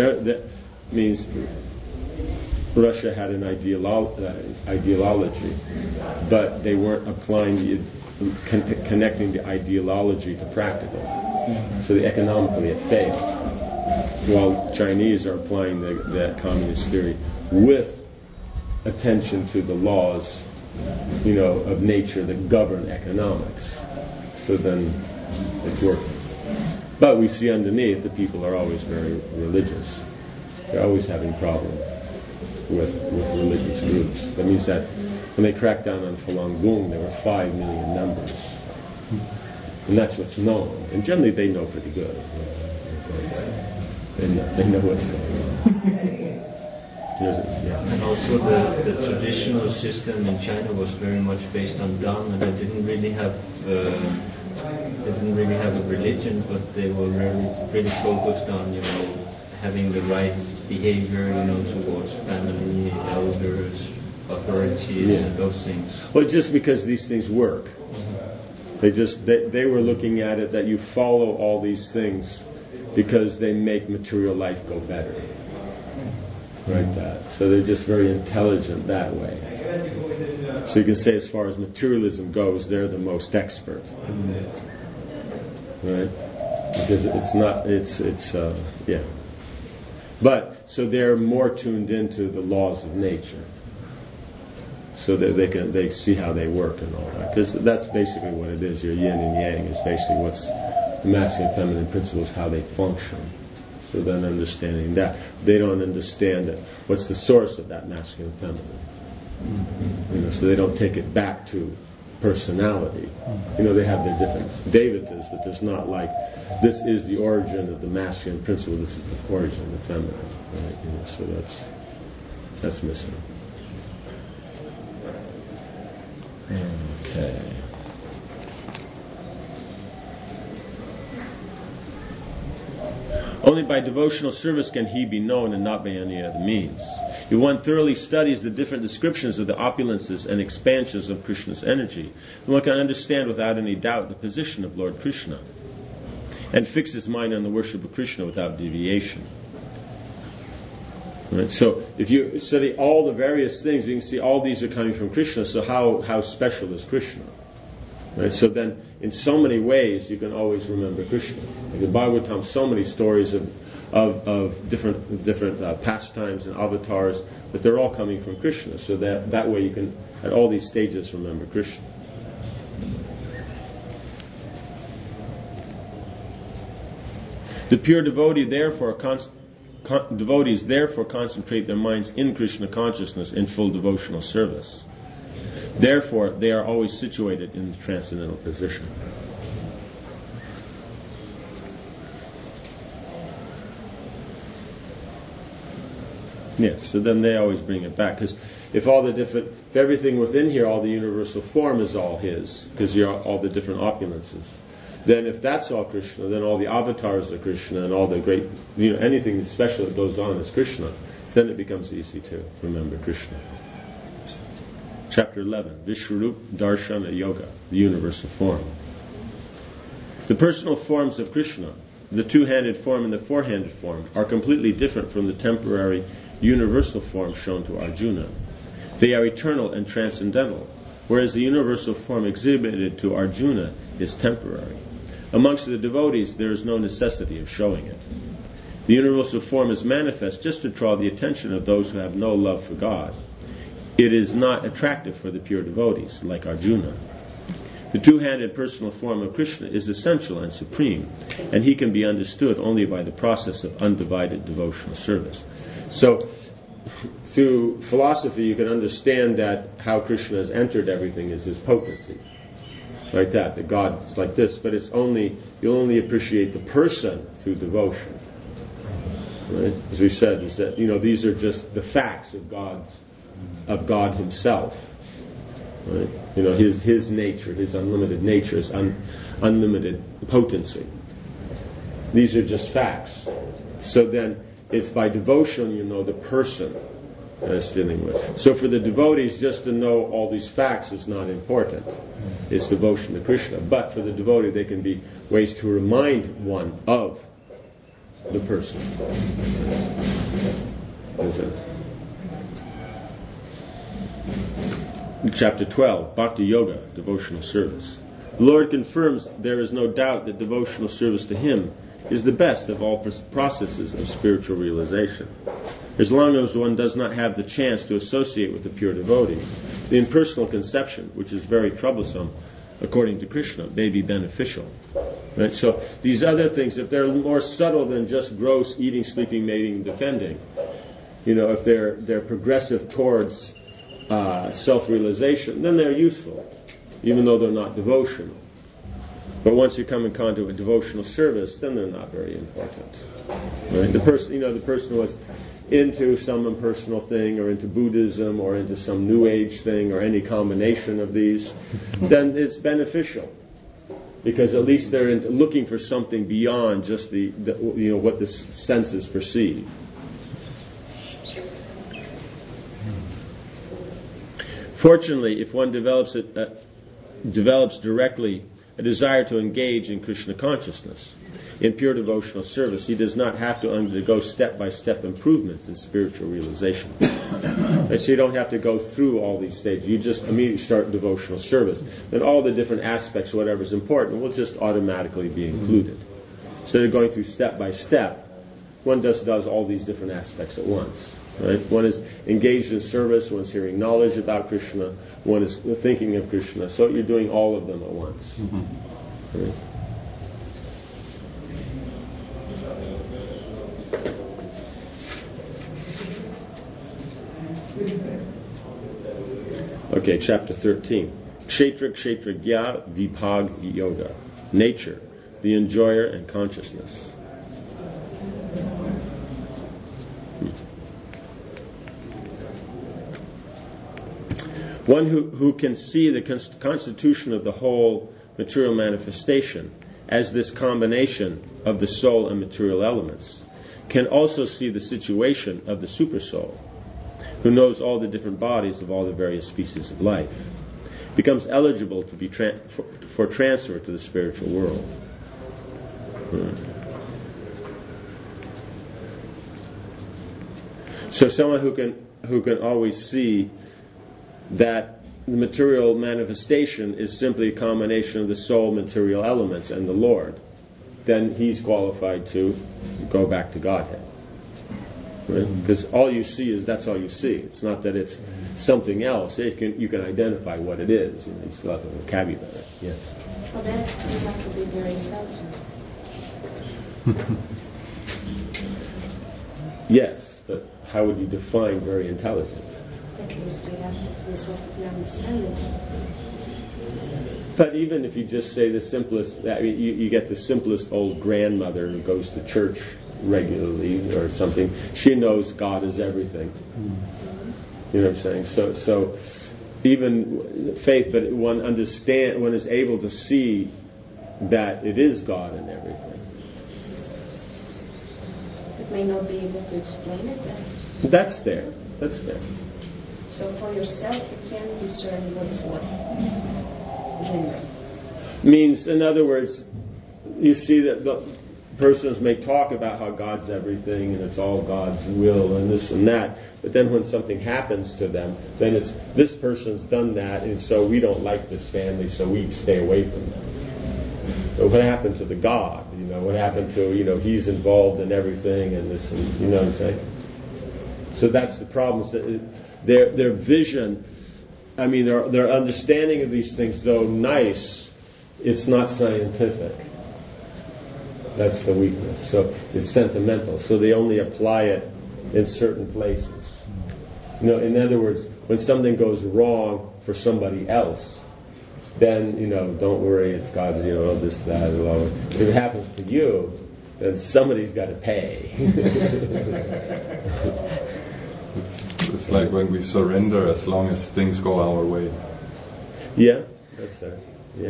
Russia had an ideology, but they weren't applying connecting the ideology to practical. So economically it failed. While Chinese are applying the communist theory with attention to the laws, of nature that govern economics. So then it's working. But we see underneath the people are always very religious. They're always having problems with religious groups. That means that when they cracked down on Falun Gong, there were 5 million numbers. And that's what's known. And generally they know pretty good. They know what's going on. And also the traditional system in China was very much based on Dharma, and they didn't really have a religion, but they were really focused on having the right behavior towards family, elders, authorities, and those things. Well, just because these things work, they were looking at it that you follow all these things because they make material life go better. Like that. So they're just very intelligent that way. So you can say as far as materialism goes, they're the most expert. Right? Because But, so they're more tuned into the laws of nature. so that they see how they work and all that. Because that's basically what it is. Your yin and yang is basically what's the masculine and feminine principles, how they function. So then understanding that, they don't understand that what's the source of that masculine and feminine. So they don't take it back to personality. They have their different devatas, but there's not like, this is the origin of the masculine principle, this is the origin of the feminine. Right? So that's missing. Okay. Only by devotional service can he be known, and not by any other means. If one thoroughly studies the different descriptions of the opulences and expansions of Krishna's energy, then one can understand without any doubt the position of Lord Krishna, and fix his mind on the worship of Krishna without deviation. Right? So if you study all the various things, you can see all these are coming from Krishna, so how special is Krishna? Right? So then, in so many ways, you can always remember Krishna. In the Bhagavatam, so many stories of different pastimes and avatars, but they're all coming from Krishna. So that way you can, at all these stages, remember Krishna. The pure devotee, devotees therefore concentrate their minds in Krishna consciousness in full devotional service. Therefore, they are always situated in the transcendental position. So then they always bring it back, because if everything within here, all the universal form is all his, because you're all the different opulences. Then if that's all Krishna, then all the avatars are Krishna, and all the great, anything special that goes on is Krishna. Then it becomes easy to remember Krishna. Chapter 11, Vishwarup Darshana Yoga, the universal form. The personal forms of Krishna, the two-handed form and the four-handed form, are completely different from the temporary universal form shown to Arjuna. They are eternal and transcendental, whereas the universal form exhibited to Arjuna is temporary. Amongst the devotees, there is no necessity of showing it. The universal form is manifest just to draw the attention of those who have no love for God. It is not attractive for the pure devotees, like Arjuna. The two-handed personal form of Krishna is essential and supreme, and he can be understood only by the process of undivided devotional service. So, through philosophy, you can understand that how Krishna has entered everything is his potency. Like that God is like this, but you'll only appreciate the person through devotion. Right? As we said, is that these are just the facts of God himself. Right? His nature, his unlimited nature, his unlimited potency. These are just facts. So then, it's by devotion the person that it's dealing with. So for the devotees, just to know all these facts is not important. It's devotion to Krishna. But for the devotee, there can be ways to remind one of the person. Is it? Chapter 12, Bhakti Yoga, devotional service. The Lord confirms there is no doubt that devotional service to him is the best of all processes of spiritual realization. As long as one does not have the chance to associate with the pure devotee, the impersonal conception, which is very troublesome, according to Krishna, may be beneficial. Right? So these other things, if they're more subtle than just gross eating, sleeping, mating, defending, if they're progressive towards self-realization, then they're useful, even though they're not devotional. But once you come in contact with devotional service, then they're not very important. Right? The person was into some impersonal thing, or into Buddhism, or into some New Age thing, or any combination of these, then it's beneficial, because at least they're looking for something beyond just what the senses perceive. Fortunately, if one develops directly a desire to engage in Krishna consciousness, in pure devotional service, he does not have to undergo step-by-step improvements in spiritual realization. Right? So you don't have to go through all these stages. You just immediately start devotional service. Then all the different aspects, whatever's important, will just automatically be included. Instead of going through step by step, one just does all these different aspects at once. Right? One is engaged in service, one is hearing knowledge about Krishna, one is thinking of Krishna. So you're doing all of them at once. Mm-hmm. Right? Okay, chapter 13. Kshetra Kshetragya Vibhag Yoga. Nature, the enjoyer and consciousness. One who can see the constitution of the whole material manifestation as this combination of the soul and material elements can also see the situation of the supersoul, who knows all the different bodies of all the various species of life, becomes eligible to be for transfer to the spiritual world. So someone who can always see that the material manifestation is simply a combination of the soul material elements and the Lord, then he's qualified to go back to Godhead. Right? Because all you see is that's all you see. It's not that it's something else. You can identify what it is. You still have the vocabulary. Yes. Well, then you have to be very intelligent. Yes, but how would you define very intelligent? At least you have to philosophically understand it. But even if you just say the simplest, I mean, you get the simplest old grandmother who goes to church regularly or something, she knows God is everything. You know what I'm saying? So even faith, but one is able to see that it is God in everything. It may not be able to explain it. That's there. So for yourself, you can discern what's what. Means, in other words, you see that the persons may talk about how God's everything and it's all God's will and this and that, but then when something happens to them, then it's this person's done that, and so we don't like this family, so we stay away from them. But what happened to the God? What happened to, he's involved in everything and this, and, you know what I'm saying? So that's the problem. Their vision, I mean, their understanding of these things, though nice, it's not scientific. That's the weakness. So it's sentimental. So they only apply it in certain places. In other words, when something goes wrong for somebody else, then, don't worry, it's God's, this, that, and all. If it happens to you, then somebody's got to pay. It's like when we surrender, as long as things go our way. Yeah, that's it. Yeah.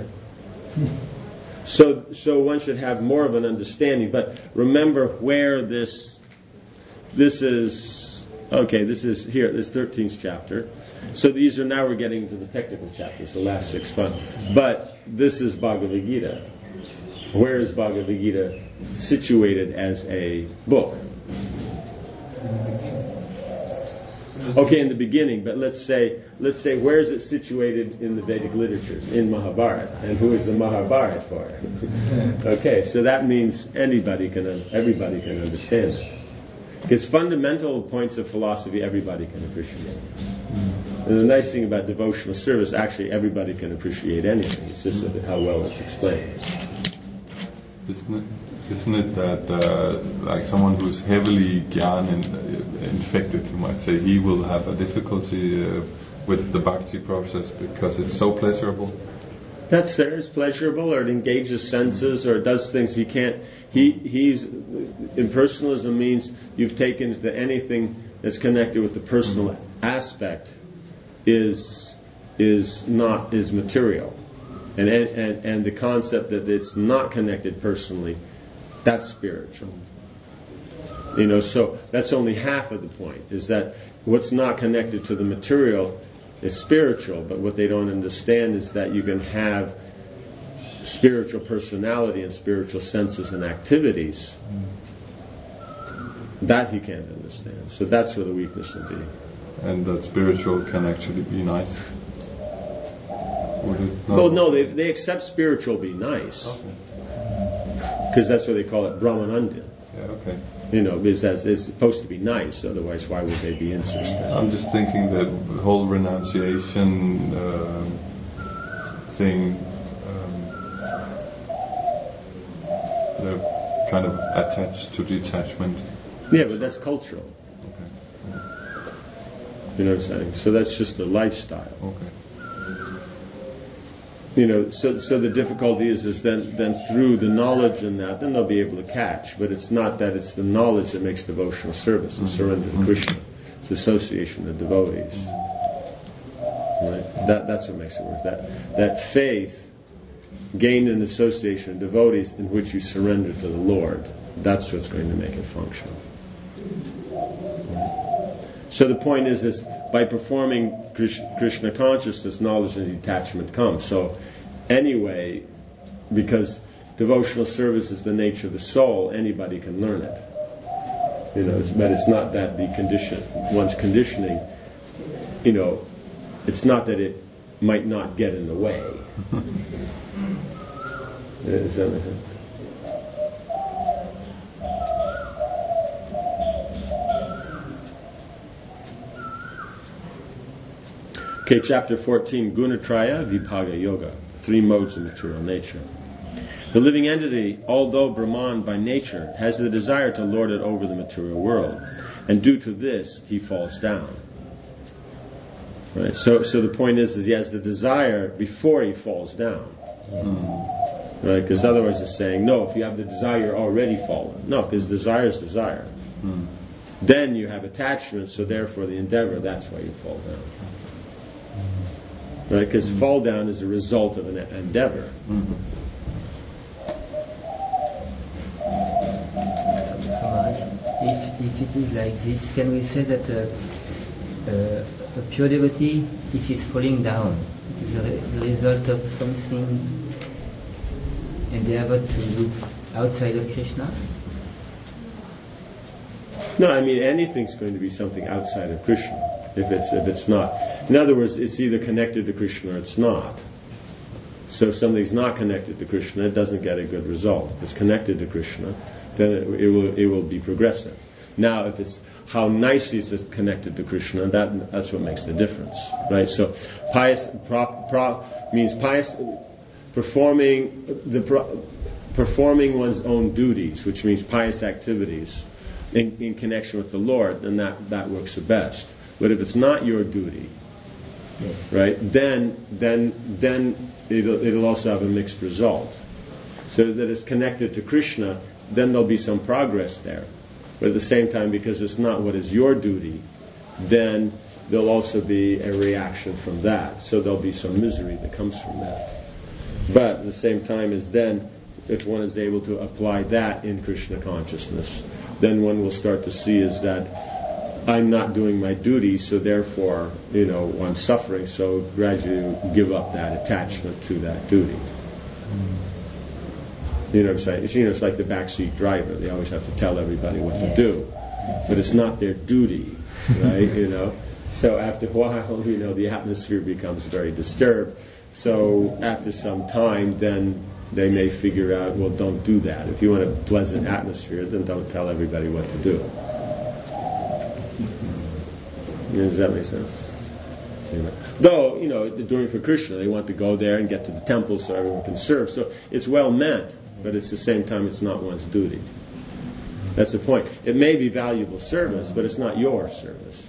So one should have more of an understanding, but remember where this is. Okay, this is here, this 13th chapter. So we're getting into the technical chapters, the last 6 months. But this is Bhagavad Gita. Where is Bhagavad Gita situated as a book? Okay, in the beginning, but let's say where is it situated in the Vedic literatures? In Mahabharata. And who is the Mahabharata for? Okay, so that means everybody can understand it. Because fundamental points of philosophy everybody can appreciate. And the nice thing about devotional service, actually everybody can appreciate anything. It's just how well it's explained. Isn't it that like someone who's heavily jnana infected, you might say, he will have a difficulty with the bhakti process because it's so pleasurable? That's there. It's pleasurable, or it engages senses, or it does things he can't. He's impersonalism means you've taken to anything that's connected with the personal aspect is material, and the concept that it's not connected personally, that's spiritual. So that's only half of the point. Is that what's not connected to the material is spiritual, but what they don't understand is that you can have spiritual personality and spiritual senses and activities. That you can't understand. So that's where the weakness will be. And that spiritual can actually be nice? Well, no, they accept spiritual be nice. Because that's what they call it, Brahmanandin. Okay. Because it's supposed to be nice. Otherwise, why would they be insistent? I'm just thinking that the whole renunciation thing, they're kind of attached to detachment. Yeah, but that's cultural. Okay. You know what I'm saying? So that's just a lifestyle. Okay. So the difficulty is then through the knowledge in that, then they'll be able to catch. But it's not that it's the knowledge that makes devotional service, the surrender to Krishna. It's the association of devotees. Right? That's what makes it work. That faith gained in association of devotees in which you surrender to the Lord, that's what's going to make it function. So the point is by performing Krishna consciousness, knowledge and detachment comes. So anyway, because devotional service is the nature of the soul, anybody can learn it. But it's not that one's conditioning, it's not that it might not get in the way. Does that make sense? Okay, chapter 14, Gunatraya Vibhaga Yoga, 3 modes of material nature. The living entity, although Brahman by nature, has the desire to lord it over the material world, and due to this, he falls down. Right? So the point is he has the desire before he falls down. Right? Because otherwise it's saying, no, if you have the desire, you're already fallen. No, because desire is desire. Then you have attachment, so therefore the endeavor, that's why you fall down. Right? Because fall down is a result of an endeavor. If it is like this, can we say that a pure devotee, if he's falling down, it is a result of something endeavor to look outside of Krishna? No, I mean anything's going to be something outside of Krishna. If it's not, in other words, it's either connected to Krishna or it's not. So if something's not connected to Krishna, it doesn't get a good result. If it's connected to Krishna, then it will be progressive. Now, if it's how nicely it's connected to Krishna, that's what makes the difference, right? So pious means pious performing one's own duties, which means pious activities in connection with the Lord, then that works the best. But if it's not your duty, right, then it'll also have a mixed result. So that it's connected to Krishna, then there'll be some progress there. But at the same time, because it's not what is your duty, then there'll also be a reaction from that. So there'll be some misery that comes from that. But at the same time as then, if one is able to apply that in Krishna consciousness, then one will start to see is that I'm not doing my duty, so therefore, I'm suffering, so gradually give up that attachment to that duty. You know what I'm saying? It's like the backseat driver. They always have to tell everybody what to do. But it's not their duty, right? So after a while, the atmosphere becomes very disturbed. So after some time, then they may figure out, well, don't do that. If you want a pleasant atmosphere, then don't tell everybody what to do. Does that make sense? Though, doing it for Krishna, they want to go there and get to the temple so everyone can serve. So it's well meant, but at the same time, it's not one's duty. That's the point. It may be valuable service, but it's not your service.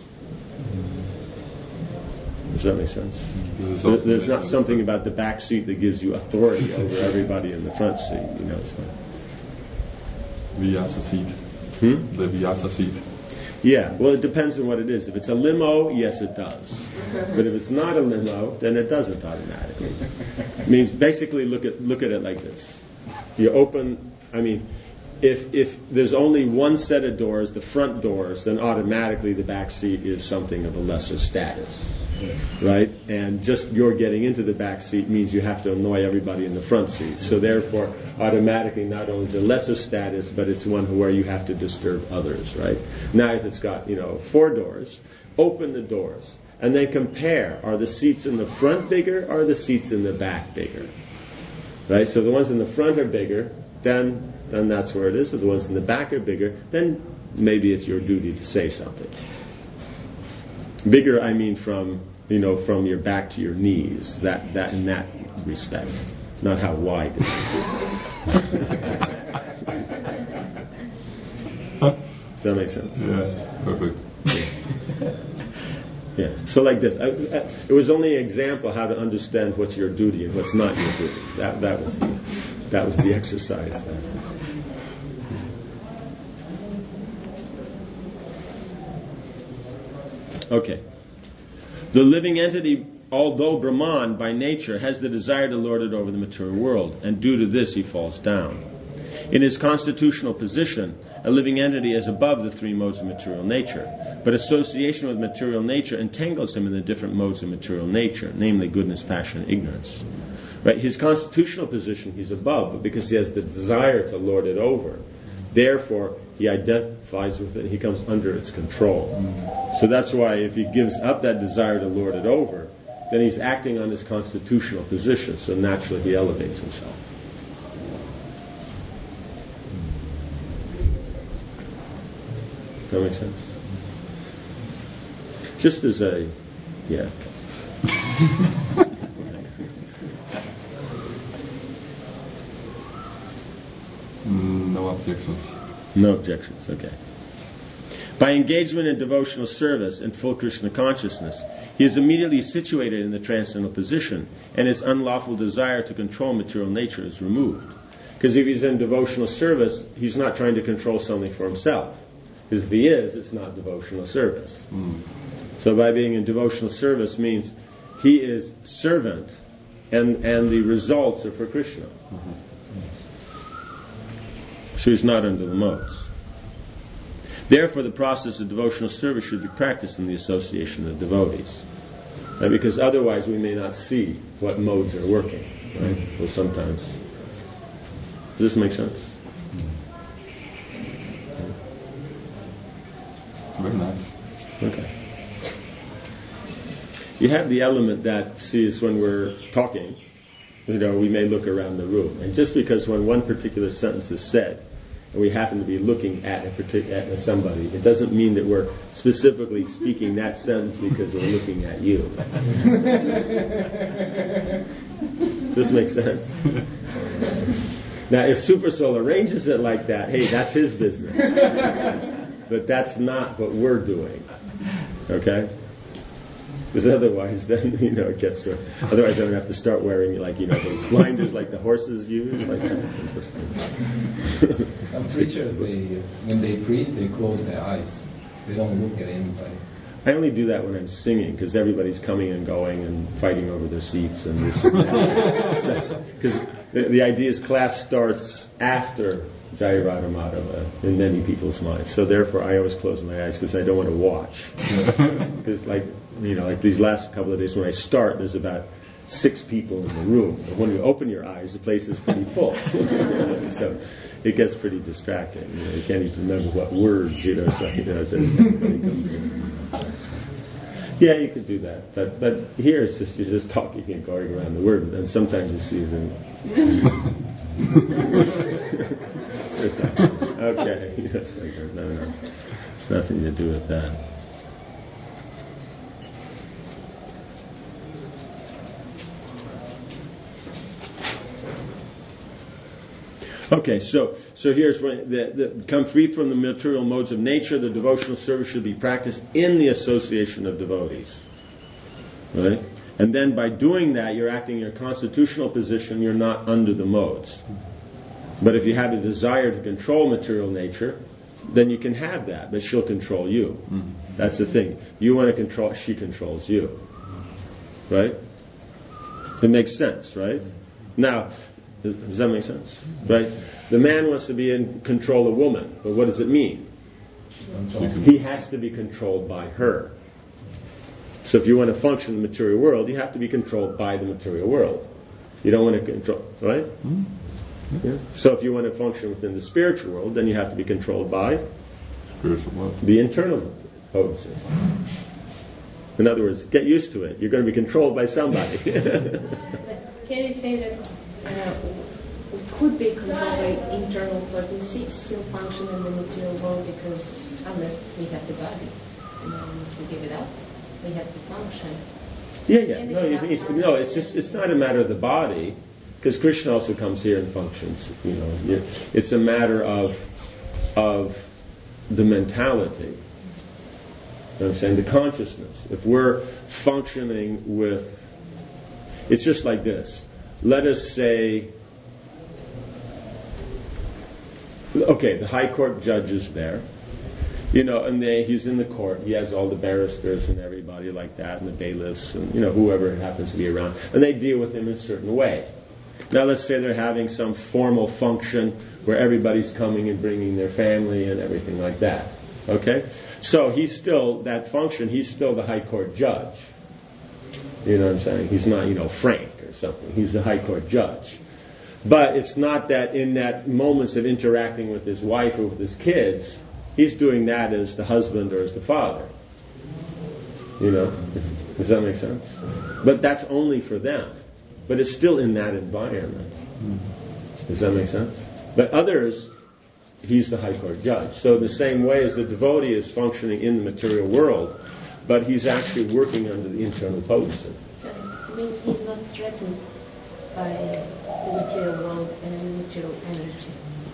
Does that make sense? There's not something about the back seat that gives you authority over everybody in the front seat. It's like Vyasa seat. The Vyasa seat. Yeah, well, it depends on what it is. If it's a limo, yes, it does. But if it's not a limo, then it doesn't automatically. It means basically look at it like this. You open, if there's only one set of doors, the front doors, then automatically the back seat is something of a lesser status. Right? And just your getting into the back seat means you have to annoy everybody in the front seat. So therefore, automatically not only is it a lesser status, but it's one where you have to disturb others, right? Now if it's got, 4 doors, open the doors and then compare. Are the seats in the front bigger or are the seats in the back bigger? Right? So the ones in the front are bigger, then that's where it is. If the ones in the back are bigger, then maybe it's your duty to say something. Bigger, I mean from your back to your knees. That in that respect, not how wide it is. Does that make sense? Yeah, perfect. Yeah. So like this, it was only an example how to understand what's your duty and what's not your duty. That was the exercise then. Okay. The living entity, although Brahman by nature, has the desire to lord it over the material world, and due to this he falls down. In his constitutional position, a living entity is above the three modes of material nature, but association with material nature entangles him in the different modes of material nature, namely goodness, passion, and ignorance. Right? His constitutional position he's above, but because he has the desire to lord it over, therefore he identifies with it, he comes under its control. So that's why if he gives up that desire to lord it over, then he's acting on his constitutional position, so naturally he elevates himself. Does that make sense? Just as a, yeah. No objections. No objections, okay. By engagement in devotional service and full Krishna consciousness, he is immediately situated in the transcendental position, and his unlawful desire to control material nature is removed. Because if he's in devotional service, he's not trying to control something for himself. Because if he is, it's not devotional service. So by being in devotional service means he is servant, and the results are for Krishna. So he's not under the modes. Therefore, the process of devotional service should be practiced in the association of devotees. Right? Because otherwise we may not see what modes are working. Right? Well, sometimes. Does this make sense? Very nice. Okay. You have the element that, is when we're talking, we may look around the room. And just because when one particular sentence is said, and we happen to be looking at somebody, it doesn't mean that we're specifically speaking that sentence because we're looking at you. Does this make sense? Now, if Super Soul arranges it like that, hey, that's his business. But that's not what we're doing. Okay? Because otherwise, then, it gets... otherwise, I would have to start wearing, those blinders like the horses use. Like that. Some preachers, when they preach, they close their eyes. They don't look at anybody. I only do that when I'm singing, because everybody's coming and going and fighting over their seats and this and that. Because the idea is class starts after Jai Radha Madhava in many people's minds. So therefore, I always close my eyes because I don't want to watch. Because like these last couple of days when I start, there's about 6 people in the room. But when you open your eyes, the place is pretty full. So it gets pretty distracting. You can't even remember what words, so everybody comes in. Yeah, you could do that. But here it's just, you're just talking and going around the word. And sometimes you see them. It's just like, okay. It's like, no. It's nothing to do with that. Okay, so here's when come free from the material modes of nature. The devotional service should be practiced in the association of devotees, right? And then by doing that, you're acting in your constitutional position. You're not under the modes. But if you have a desire to control material nature, then you can have that. But she'll control you. That's the thing. You want to control; she controls you, right? It makes sense, right? Now. Does that make sense? Right? The man wants to be in control of woman, but what does it mean? He has to be controlled by her. So if you want to function in the material world, you have to be controlled by the material world. You don't want to control, right? Yeah. So if you want to function within the spiritual world, then you have to be controlled by the internal potency. In other words, get used to it. You're going to be controlled by somebody. Can you say that could be controlled by internal potency, still function in the material world, because unless we have the body, unless we give it up, we have to function. Yeah. No, it's not a matter of the body, because Krishna also comes here and functions. It's a matter of the mentality. You know what I'm saying? The consciousness. If we're functioning with, it's just like this. Let us say, okay, the high court judge is there, and he's in the court. He has all the barristers and everybody like that, and the bailiffs, and whoever happens to be around, and they deal with him in a certain way. Now let's say they're having some formal function where everybody's coming and bringing their family and everything like that. Okay? So he's still, that function, he's still the high court judge. You know what I'm saying? He's not, Frank or something. He's the high court judge. But it's not that in that moments of interacting with his wife or with his kids, he's doing that as the husband or as the father. Does that make sense? But that's only for them. But it's still in that environment. Does that make sense? But others, he's the high court judge. So the same way as the devotee is functioning in the material world, but he's actually working under the internal potency. So it means he's not threatened by the material world and material energy.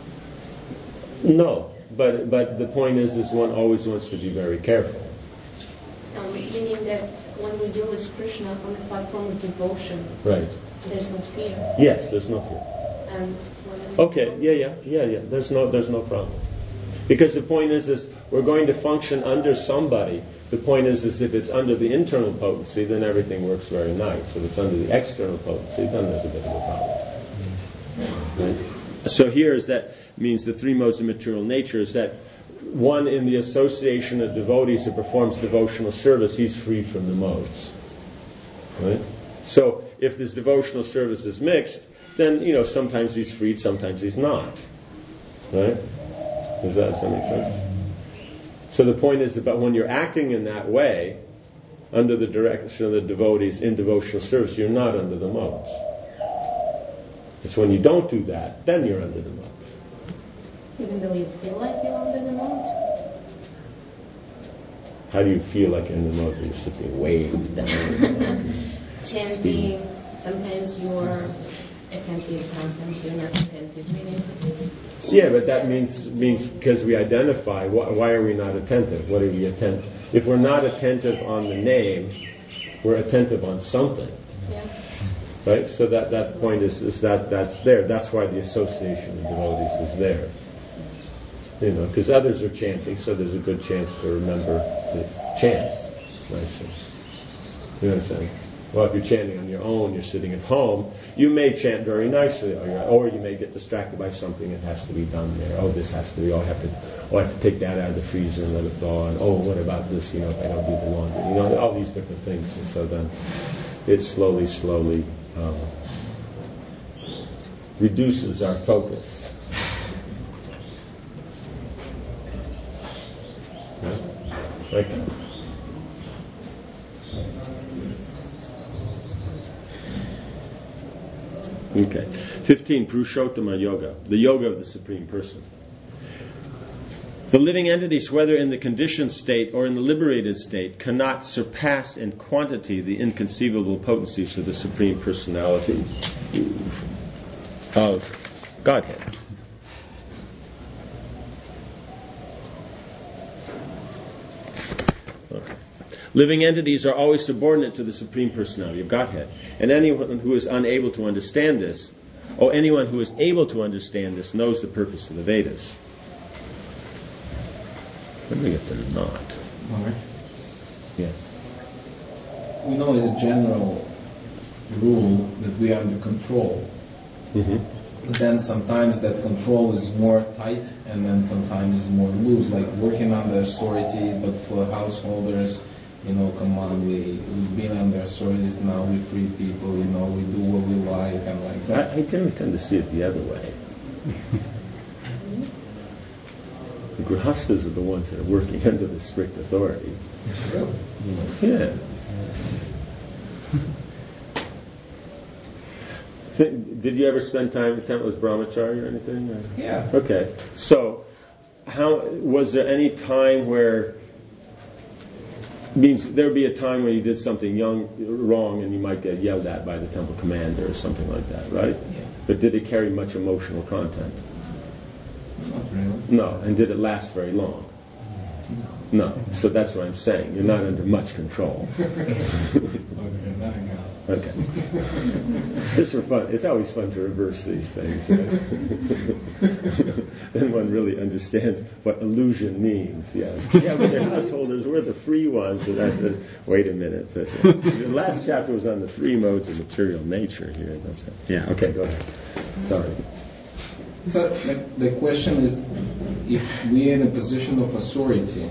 No, but the point is one always wants to be very careful. Meaning that when we deal with Krishna on the platform of devotion, right, there's no fear. Yes, there's no fear. And okay, yeah. There's no problem. Because the point is we're going to function under somebody. The point is if it's under the internal potency, then everything works very nice. If it's under the external potency, then there's a bit of a problem. Right? So here means the three modes of material nature is that one, in the association of devotees who performs devotional service, he's free from the modes. Right? So if this devotional service is mixed, then sometimes he's freed, sometimes he's not. Right? Does that make sense? So the point is that when you're acting in that way, under the direction of the devotees in devotional service, you're not under the modes. It's when you don't do that, then you're under the modes. Even though you feel like you're under the modes? How do you feel like you're in the modes when you're sitting way down? Chanting, sometimes you're attentive, sometimes you're not attentive. Yeah, but that means because we identify, why are we not attentive? What are we attentive? If we're not attentive on the name, we're attentive on something. Yeah. Right? So that point is that's there. That's why the association of devotees is there. Because others are chanting, so there's a good chance to remember to chant nicely. You know what I'm saying? Well, if you're chanting on your own, you're sitting at home, you may chant very nicely, or you may get distracted by something that has to be done there. Oh, this has to be, I have to take that out of the freezer and let it thaw, and what about this, if I don't do the laundry, all these different things. And so then it slowly reduces our focus. Right? Okay. 15, Purushottama Yoga, the yoga of the Supreme Person. The living entities, whether in the conditioned state or in the liberated state, cannot surpass in quantity the inconceivable potencies of the Supreme Personality of Godhead. Living entities are always subordinate to the Supreme Personality of Godhead. And anyone who is unable to understand this, or anyone who is able to understand this, knows the purpose of the Vedas. Let me get the knot. All right. Yeah. We know as a general rule that we are under control. Mm-hmm. But then sometimes that control is more tight and then sometimes more loose, like working under authority, but for householders, come on, we've been under authorities, now we free people, we do what we like and like that. I tend to see it the other way. The grihastas are the ones that are working under the strict authority. Really? Yeah. Did you ever spend time with Temple as brahmachari or anything? Or? Yeah. Okay. So, was there any time where... means there would be a time when you did something wrong and you might get yelled at by the temple commander or something like that, right? Yeah. But did it carry much emotional content? Not really. No. And did it last very long? No. So that's what I'm saying. You're not under much control. Okay. Just for fun. It's always fun to reverse these things. Right? Then one really understands what illusion means. Yes. Yeah, but the householders were the free ones. And I said, wait a minute. The last chapter was on the three modes of material nature here. That's it. Yeah, okay, go ahead. Sorry. So the question is, if we're in a position of authority,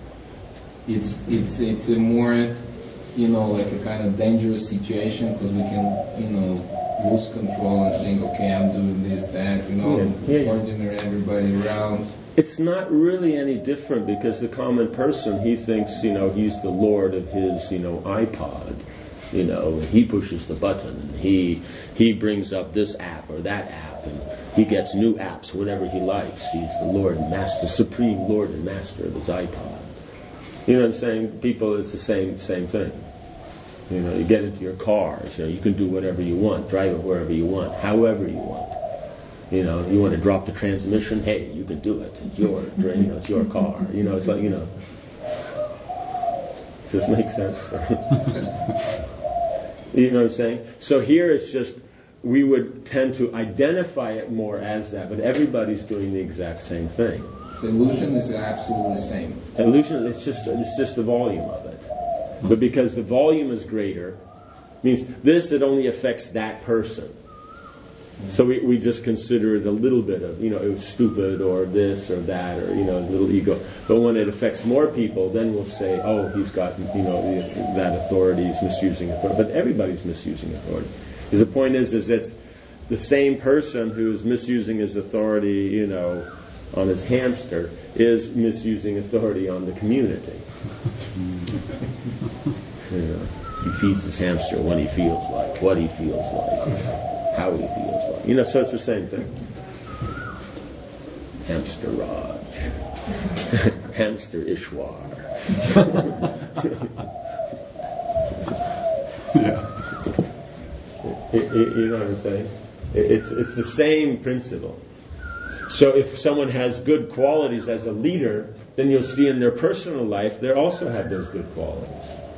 it's a more, like a kind of dangerous situation because we can, lose control and think, okay, I'm doing this, that, ordinary everybody around. It's not really any different because the common person, he thinks, he's the lord of his, iPod. He pushes the button and he brings up this app or that app and he gets new apps, whatever he likes. He's the Lord and Master, supreme Lord and Master of his iPod. You know what I'm saying? People, it's the same thing. You get into your cars, you can do whatever you want, drive it wherever you want, however you want. You want to drop the transmission, hey, you can do it. It's your, it's your car. It's like, Does this make sense? You know what I'm saying? So here it's just, we would tend to identify it more as that, but everybody's doing the exact same thing. So illusion is absolutely the same. Illusion, it's just the volume of it. But because the volume is greater, means this, it only affects that person. So we just consider it a little bit of, it was stupid or this or that or, a little ego. But when it affects more people, then we'll say, oh, he's got, that authority, he's misusing authority. But everybody's misusing authority. Because the point is it's the same person who's misusing his authority, on his hamster is misusing authority on the community. He feeds his hamster what he feels like, how he feels like. So it's the same thing. Hamster Raj. Hamster Ishwar. You know what I'm saying? It's the same principle. So if someone has good qualities as a leader, then you'll see in their personal life they also have those good qualities.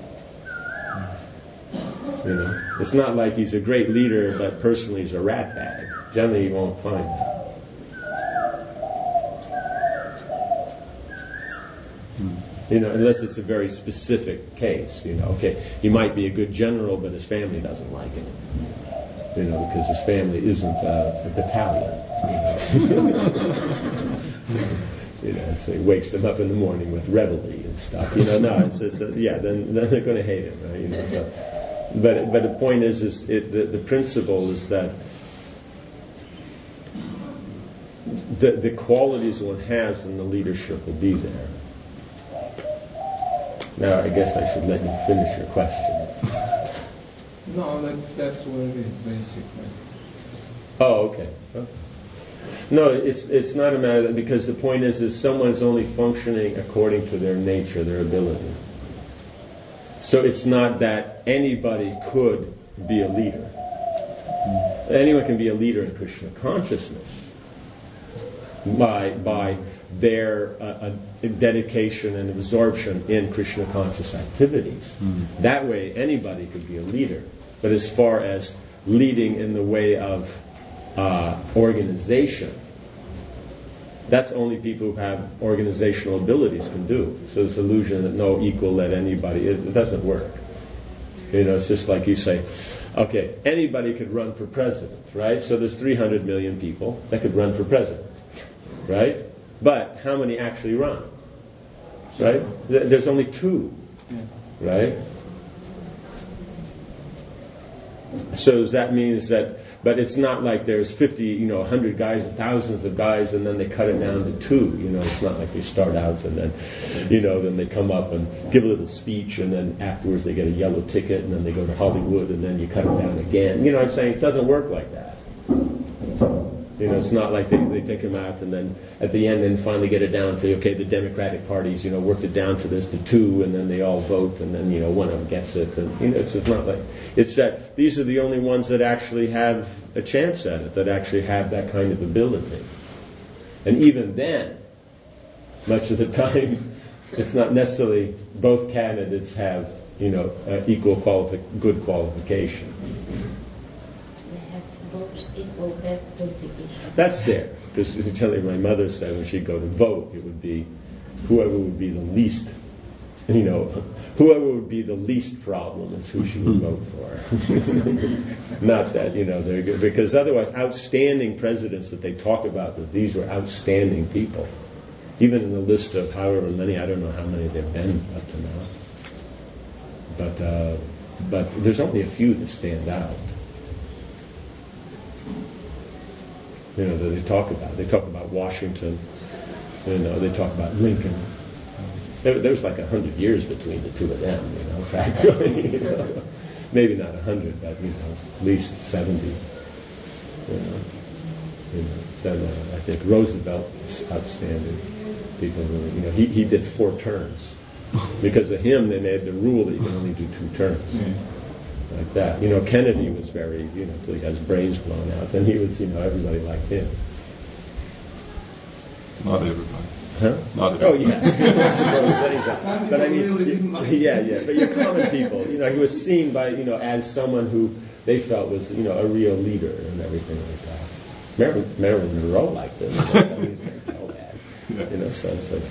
It's not like he's a great leader, but personally he's a rat bag. Generally, you won't find that. Unless it's a very specific case. Okay, he might be a good general, but his family doesn't like him. Because his family isn't a battalion. So he wakes them up in the morning with revelry and stuff. Then they're going to hate him, right? So, but the point is the principle is that the qualities one has in the leadership will be there. Now, I guess I should let you finish your question. No, that's what it is, basically. Oh, okay. No, it's not a matter of that, because the point is someone's only functioning according to their nature, their ability. So it's not that anybody could be a leader. Anyone can be a leader in Krishna consciousness by their dedication and absorption in Krishna conscious activities. That way, anybody could be a leader. But as far as leading in the way of organization, that's only people who have organizational abilities can do. So this illusion that no equal let anybody, it doesn't work. It's just like you say, okay, anybody could run for president, right? So there's 300 million people that could run for president, right? But how many actually run? Right? There's only 2, right? So that means that, But it's not like there's 50, 100 guys, thousands of guys, and then they cut it down to 2. It's not like they start out and then, then they come up and give a little speech, and then afterwards they get a yellow ticket, and then they go to Hollywood, and then you cut them down again. You know what I'm saying? It doesn't work like that. It's not like they take them out and then at the end then finally get it down to, okay, the Democratic parties, worked it down to this, the 2, and then they all vote, and then, one of them gets it. And, it's not like, it's that these are the only ones that actually have a chance at it, that actually have that kind of ability. And even then, much of the time, it's not necessarily both candidates have, equal good qualification. Equal bad qualification. That's there. Because my mother said when she'd go to vote, it would be whoever would be the least, whoever would be the least problem is who she would vote for. Not that, they're good. Because otherwise, outstanding presidents that they talk about, that these were outstanding people. Even in the list of however many, I don't know how many there have been up to now. But there's only a few that stand out. That they talk about. They talk about Washington. They talk about Lincoln. There was like 100 years between the two of them, practically. Maybe not 100, but at least 70. Then I think Roosevelt was outstanding. People, he did 4 terms. Because of him, then they had the rule that you can only do 2 terms. Like that. Kennedy was very, until he got his brains blown out. Then he was, everybody liked him. Not everybody. Huh? Not everybody. Oh, yeah. But I mean, yeah. But your common people, he was seen by, as someone who they felt was, a real leader and everything like that. Marilyn Monroe liked this. So it's like,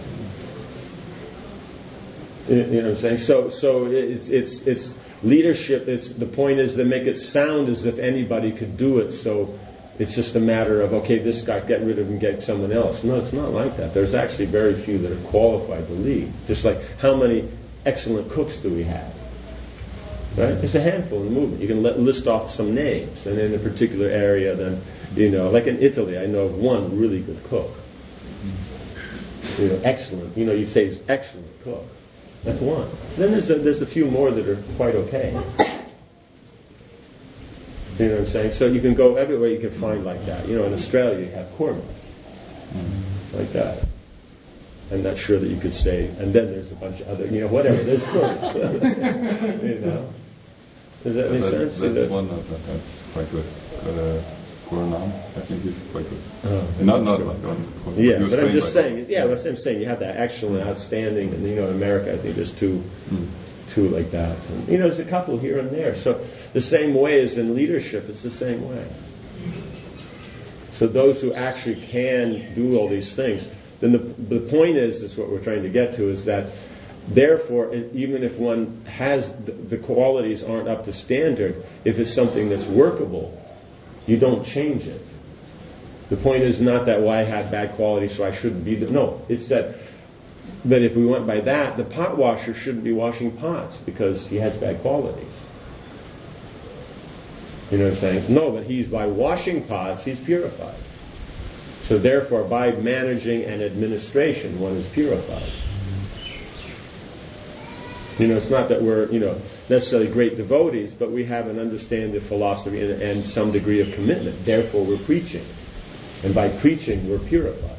you know what I'm saying? So it's leadership. The point is to make it sound as if anybody could do it. So it's just a matter of, okay, this guy, get rid of him, get someone else. No, it's not like that. There's actually very few that are qualified to lead. Just like how many excellent cooks do we have? Right? There's a handful in the movement. You can list off some names, and in a particular area, then like in Italy, I know of one really good cook. Excellent. You say he's excellent cook. That's one. Then there's a few more that are quite okay. You know what I'm saying? So you can go everywhere you can find like that. In Australia you have Corman. Like that. I'm not sure that you could say, and then there's a bunch of other, whatever. There's Corman. Does that make sense? That's one that's quite good. Guranam, I think he's quite good. Not like on. Yeah, but I'm just saying. Yeah, what I'm saying, you have that excellent, outstanding, and in America, I think there's two like that. And, there's a couple here and there. So the same way as in leadership, it's the same way. So those who actually can do all these things, then the point is what we're trying to get to, is that therefore, even if one has the qualities aren't up to standard, if it's something that's workable, you don't change it. The point is not that, I had bad qualities, so I shouldn't be. No, it's that if we went by that, the pot washer shouldn't be washing pots because he has bad qualities. You know what I'm saying? No, but by washing pots, he's purified. So therefore, by managing and administration, one is purified. It's not that we're, necessarily great devotees, but we have an understanding of philosophy and some degree of commitment. Therefore, we're preaching. And by preaching, we're purified.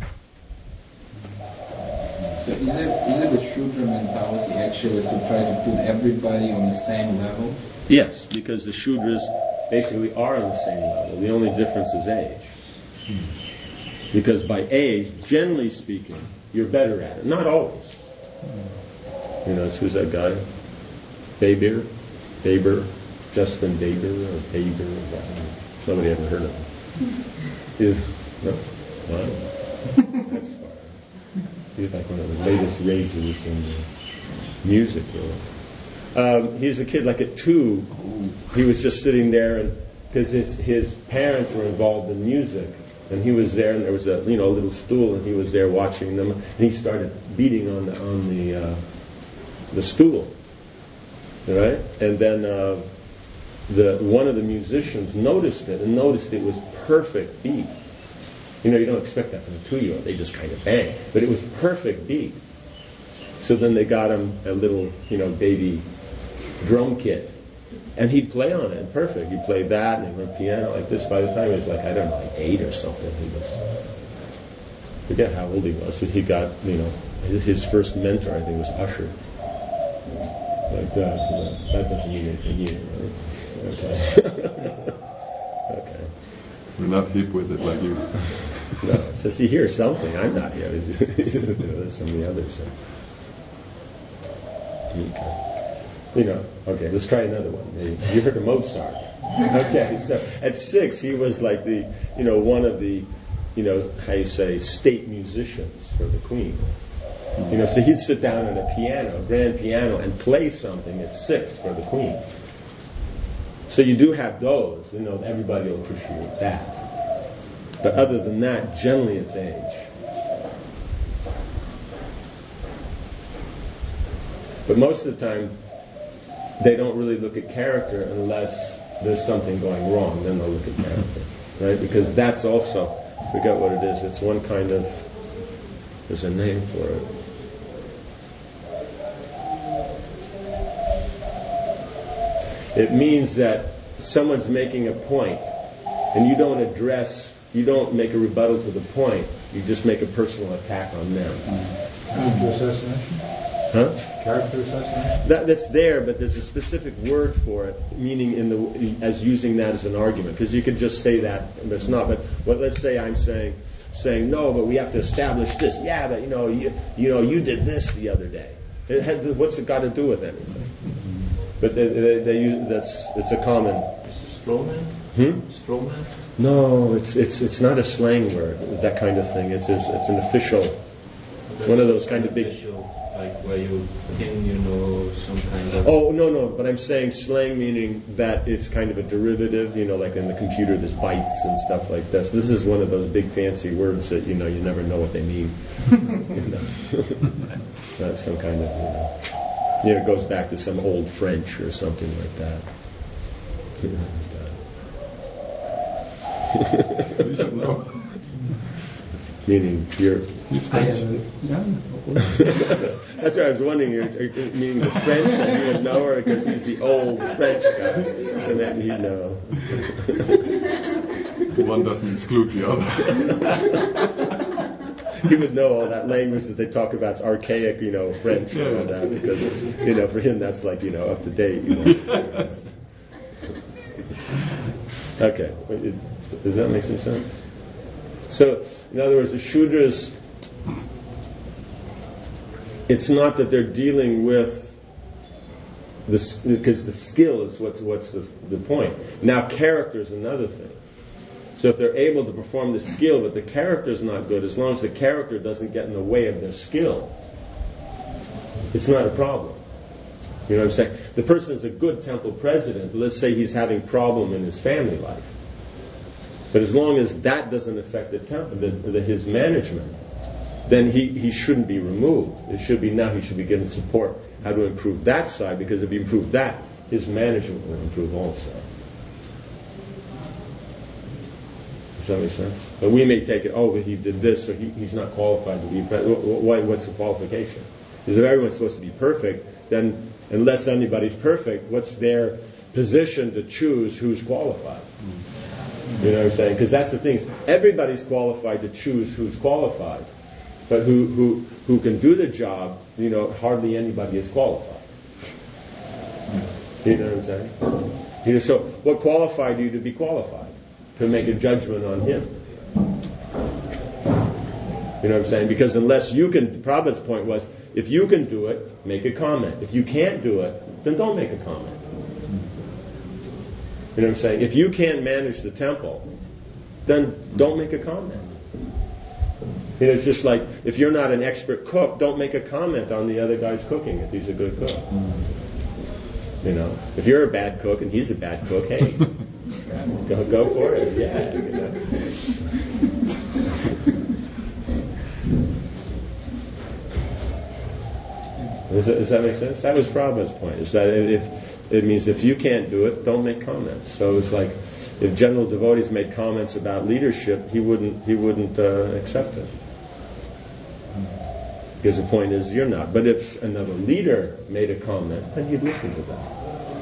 So is it a Shudra mentality, actually, to try to put everybody on the same level? Yes, because the Shudras basically are on the same level. The only difference is age. Because by age, generally speaking, you're better at it. Not always. Who's that guy? Faber, Justin Faber, or Faber, or somebody ever heard of him? No? Wow. That's far. He's like one of the latest rages in the music world. He's a kid, like at 2, he was just sitting there, and because his parents were involved in music, and he was there, and there was a little stool, and he was there watching them, and he started beating on the stool, right? And then one of the musicians noticed it and noticed it was perfect beat. You know, you don't expect that from a 2-year-old. They just kind of bang. But it was perfect beat. So then they got him a little, baby drum kit. And he'd play on it, perfect. He played that, and he learned piano like this. By the time he was like 8 or something, he was, forget how old he was, but he got, his first mentor, I think, was Usher. Like that. So that doesn't mean anything either, right? Okay. Okay. We're not hip with it like you. No, it's just you hear something. I'm not here. There's some of the others. So. Okay. Okay, let's try another one. You heard of Mozart. Okay, so at 6, he was like the, one of the, how you say, state musicians for the Queen. So he'd sit down on a piano, a grand piano, and play something at 6 for the Queen. So you do have those, everybody will appreciate that. But other than that, generally it's age. But most of the time, they don't really look at character unless there's something going wrong. Then they'll look at character, right? Because that's also, I forget what it is. It's one kind of, there's a name for it. It means that someone's making a point, and you don't make a rebuttal to the point. You just make a personal attack on them. Character assassination? Huh? Character assassination? That's there, but there's a specific word for it, meaning as using that as an argument. Because you could just say that, and it's not. But let's say I'm saying no, but we have to establish this. Yeah, but you did this the other day. What's it got to do with anything? But they use it's a common. Is it strawman? Strawman? No, it's not a slang word. That kind of thing. It's an official. One of those kind of big. Like where you pin, some kind of. Oh no! But I'm saying slang meaning that it's kind of a derivative. Like in the computer, there's bytes and stuff like this. This is one of those big fancy words that you never know what they mean. That's some kind of it goes back to some old French or something like that. You should know. Meaning you're. He's French. That's why I was wondering. Meaning the French that you would know, or because he's the old French guy, so that he'd know. One doesn't exclude the other. He would know all that language that they talk about. It's archaic, French and all that, because for him that's like up to date. Okay, does that make some sense? So, in other words, the Shudras, it's not that they're dealing with this, because the skill is what's the point. Now, character is another thing. So if they're able to perform the skill, but the character's not good, as long as the character doesn't get in the way of their skill, it's not a problem. You know what I'm saying? The person's a good temple president, but let's say he's having a problem in his family life. But as long as that doesn't affect the temple, his management, then he shouldn't be removed. It should be now he should be given support how to improve that side, because if he improves that, his management will improve also. Does that make sense? But we may take it, but he did this, so he's not qualified to be president. What's the qualification? Because if everyone's supposed to be perfect, then unless anybody's perfect, what's their position to choose who's qualified? You know what I'm saying? Because that's the thing. Everybody's qualified to choose who's qualified. But who can do the job, hardly anybody is qualified. You know what I'm saying? So what qualified you to be qualified? To make a judgment on him. You know what I'm saying? Because unless you can, Prabhupada's point was, if you can do it, make a comment. If you can't do it, then don't make a comment. You know what I'm saying? If you can't manage the temple, then don't make a comment. It's just like, if you're not an expert cook, don't make a comment on the other guy's cooking if he's a good cook. If you're a bad cook and he's a bad cook, hey, go for it. Yeah. Does that make sense? That was Prabhupada's point. Is that It means if you can't do it, don't make comments. So it's like if general devotees made comments about leadership, he wouldn't accept it. Because the point is, you're not. But if another leader made a comment, then you'd listen to that.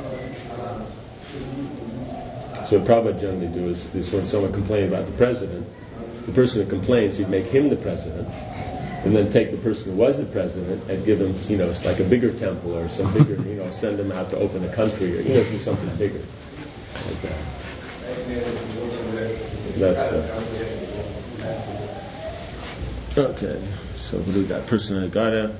So what Prabhupada generally do is when someone complains about the president, the person who complains, he'd make him the president, and then take the person who was the president and give him, it's like a bigger temple or some bigger, send him out to open a country or, do something bigger. Like that. That's okay. So what do we got? Personality.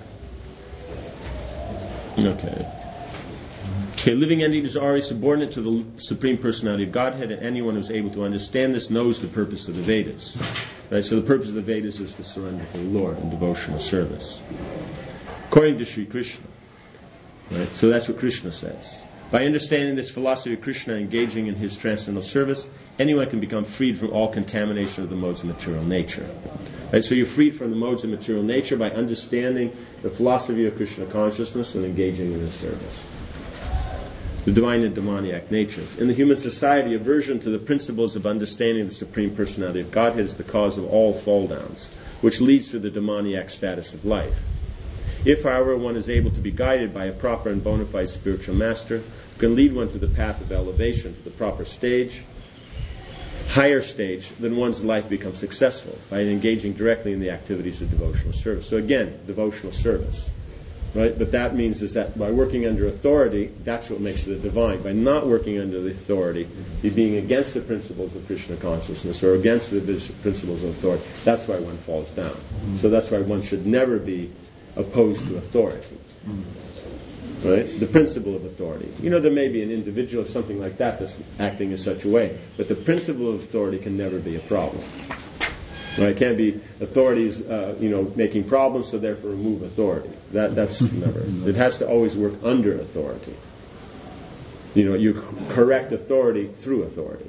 Okay, living entities are already subordinate to the Supreme Personality of Godhead, and anyone who's able to understand this knows the purpose of the Vedas. Right? So the purpose of the Vedas is to surrender to the Lord in devotional service. According to Sri Krishna. Right? So that's what Krishna says. By understanding this philosophy of Krishna, engaging in his transcendental service, anyone can become freed from all contamination of the modes of material nature. Right? So you're freed from the modes of material nature by understanding the philosophy of Krishna consciousness and engaging in his service. The divine and demoniac natures. In the human society, aversion to the principles of understanding the Supreme Personality of Godhead is the cause of all fall downs, which leads to the demoniac status of life. If, however, one is able to be guided by a proper and bona fide spiritual master, who can lead one to the path of elevation, to the proper stage, higher stage, then one's life becomes successful by engaging directly in the activities of devotional service. So again, devotional service. Right? But that means is that by working under authority, that's what makes it a divine. By not working under the authority, being against the principles of Krishna consciousness or against the principles of authority, that's why one falls down. So that's why one should never be opposed to authority. Right? The principle of authority. There may be an individual or something like that that's acting in such a way, but the principle of authority can never be a problem. Right? It can't be authorities, making problems, so therefore remove authority. That's never. It has to always work under authority. You correct authority through authority.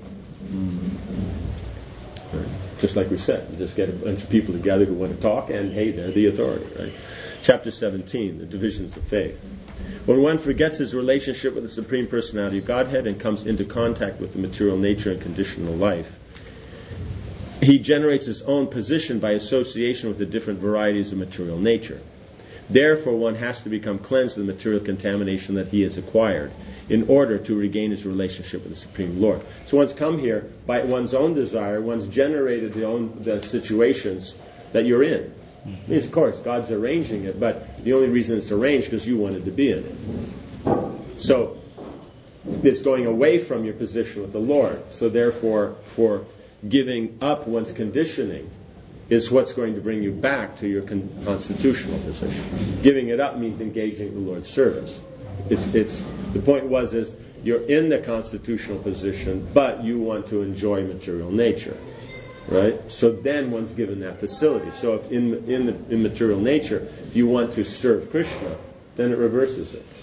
Right? Just like we said, you just get a bunch of people together who want to talk, and hey, they're the authority. Right? Chapter 17, the divisions of faith. When one forgets his relationship with the Supreme Personality of Godhead and comes into contact with the material nature and conditional life, he generates his own position by association with the different varieties of material nature. Therefore, one has to become cleansed of the material contamination that he has acquired in order to regain his relationship with the Supreme Lord. So one's come here by one's own desire, one's generated the situations that you're in. Of course, God's arranging it, but the only reason it's arranged is because you wanted to be in it. So it's going away from your position with the Lord. So therefore, for giving up one's conditioning is what's going to bring you back to your constitutional position. Giving it up means engaging in the Lord's service. The point is you're in the constitutional position, but you want to enjoy material nature, right? So then one's given that facility. So if in material nature, if you want to serve Krishna, then it reverses it.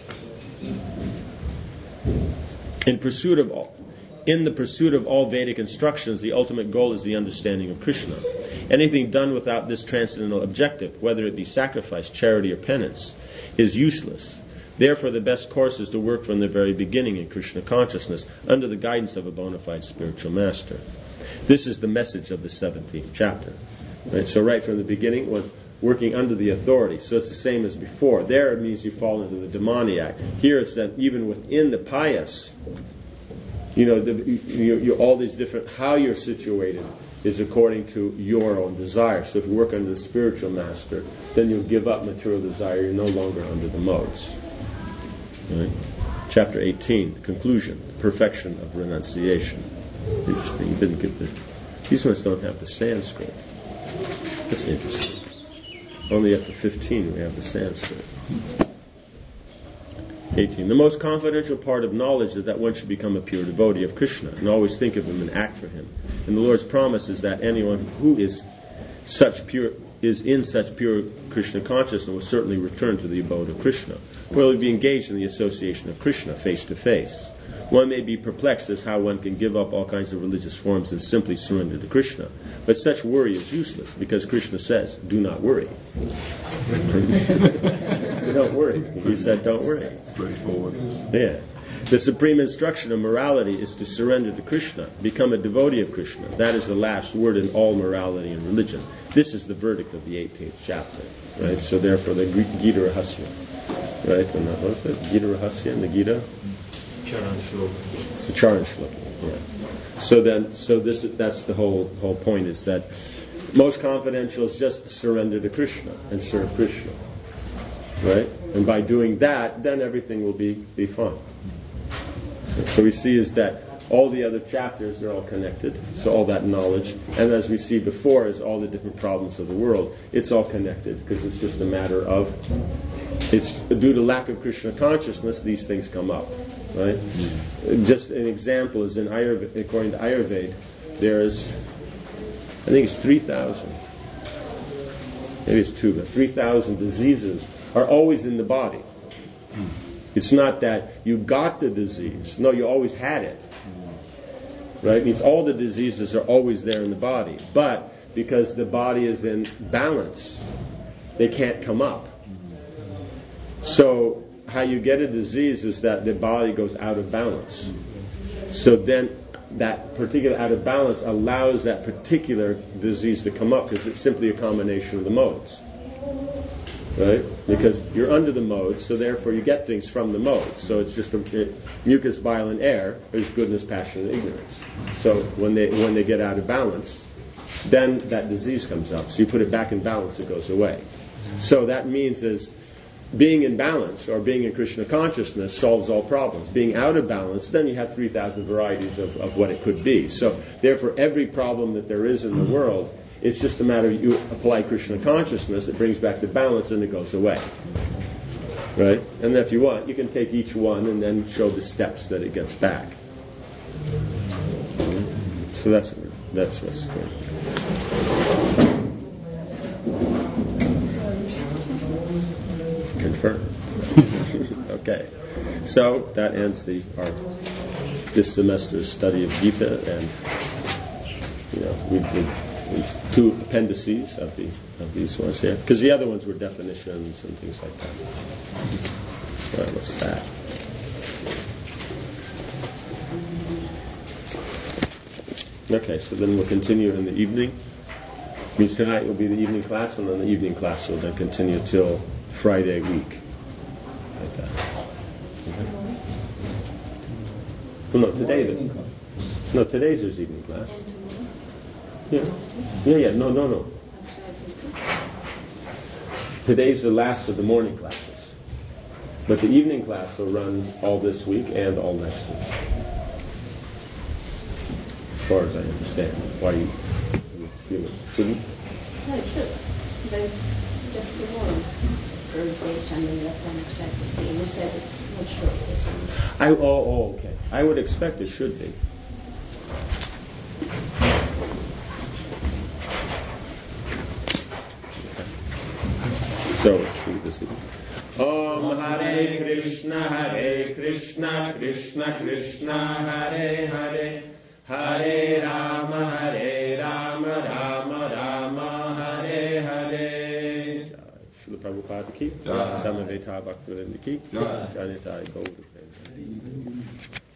In the pursuit of all Vedic instructions, the ultimate goal is the understanding of Krishna. Anything done without this transcendental objective, whether it be sacrifice, charity, or penance, is useless. Therefore, the best course is to work from the very beginning in Krishna consciousness under the guidance of a bona fide spiritual master. This is the message of the 17th chapter. Right? So right from the beginning was working under the authority. So it's the same as before. There it means you fall into the demoniac. Here it's that even within the pious, all these different, how you're situated is according to your own desire. So if you work under the spiritual master, then you'll give up material desire. You're no longer under the modes. Right? Chapter 18, the conclusion, the perfection of renunciation. Interesting. You didn't get these ones don't have the Sanskrit. That's interesting. Only up to 15 we have the Sanskrit. 18. The most confidential part of knowledge is that one should become a pure devotee of Krishna and always think of him and act for him. And the Lord's promise is that anyone who is in such pure Krishna consciousness will certainly return to the abode of Krishna, where he will be engaged in the association of Krishna face to face. One may be perplexed as how one can give up all kinds of religious forms and simply surrender to Krishna. But such worry is useless because Krishna says, do not worry. So don't worry. He said, don't worry. Straightforward. Yeah. The supreme instruction of morality is to surrender to Krishna, become a devotee of Krishna. That is the last word in all morality and religion. This is the verdict of the 18th chapter, right? So therefore, the Gita Rahasya, right? And what's it? Gita Rahasya in the Gita? Charan Shloka. The Charan Shloka, yeah. That's the whole point, is that most confidential is just surrender to Krishna and serve Krishna, right? And by doing that, then everything will be fine. So we see is that all the other chapters are all connected, so all that knowledge, and as we see before, is all the different problems of the world, it's all connected, because it's just a matter of, it's due to lack of Krishna consciousness, these things come up, right? Just an example is in Ayurveda, according to Ayurveda, there's, I think it's 3,000, maybe it's 2, but 3,000 diseases are always in the body. It's not that you got the disease. No, you always had it. Right? It means all the diseases are always there in the body. But because the body is in balance, they can't come up. So how you get a disease is that the body goes out of balance. So then that particular out of balance allows that particular disease to come up, because it's simply a combination of the modes. Right? Because you're under the modes, so therefore you get things from the modes. So it's just mucus, bile, and air. There's goodness, passion, and ignorance. So when they get out of balance, then that disease comes up. So you put it back in balance, it goes away. So that means is being in balance, or being in Krishna consciousness, solves all problems. Being out of balance, then you have 3,000 varieties of what it could be. So therefore every problem that there is in the world, it's just a matter of you apply Krishna consciousness, it brings back the balance and it goes away. Right? And if you want, you can take each one and then show the steps that it gets back. So that's what's good. Confirmed. Okay. So that ends this semester's study of Gita, and we did these 2 appendices of these ones here, because the other ones were definitions and things like that. All right, what's that? Okay, so then we'll continue in the evening. Means tonight will be the evening class, and then the evening class will then continue till Friday week. Like that. Okay. Well, no, today's is evening class. Yeah. No. Today's the last of the morning classes. But the evening class will run all this week and all next week. As far as I understand. Why you feel it shouldn't? No, it should. But just the morning. Thursday, Sunday, that kind of Saturday. You said it's not sure this one. Okay. I would expect it should be. So let's see this again. Om Hare Krishna, Krishna Krishna, Hare Hare, Hare Rama, Rama Rama, Hare Hare. Srila Prabhupada ki, Samaveta Bhaktivedanta ki, Janitai Gaura.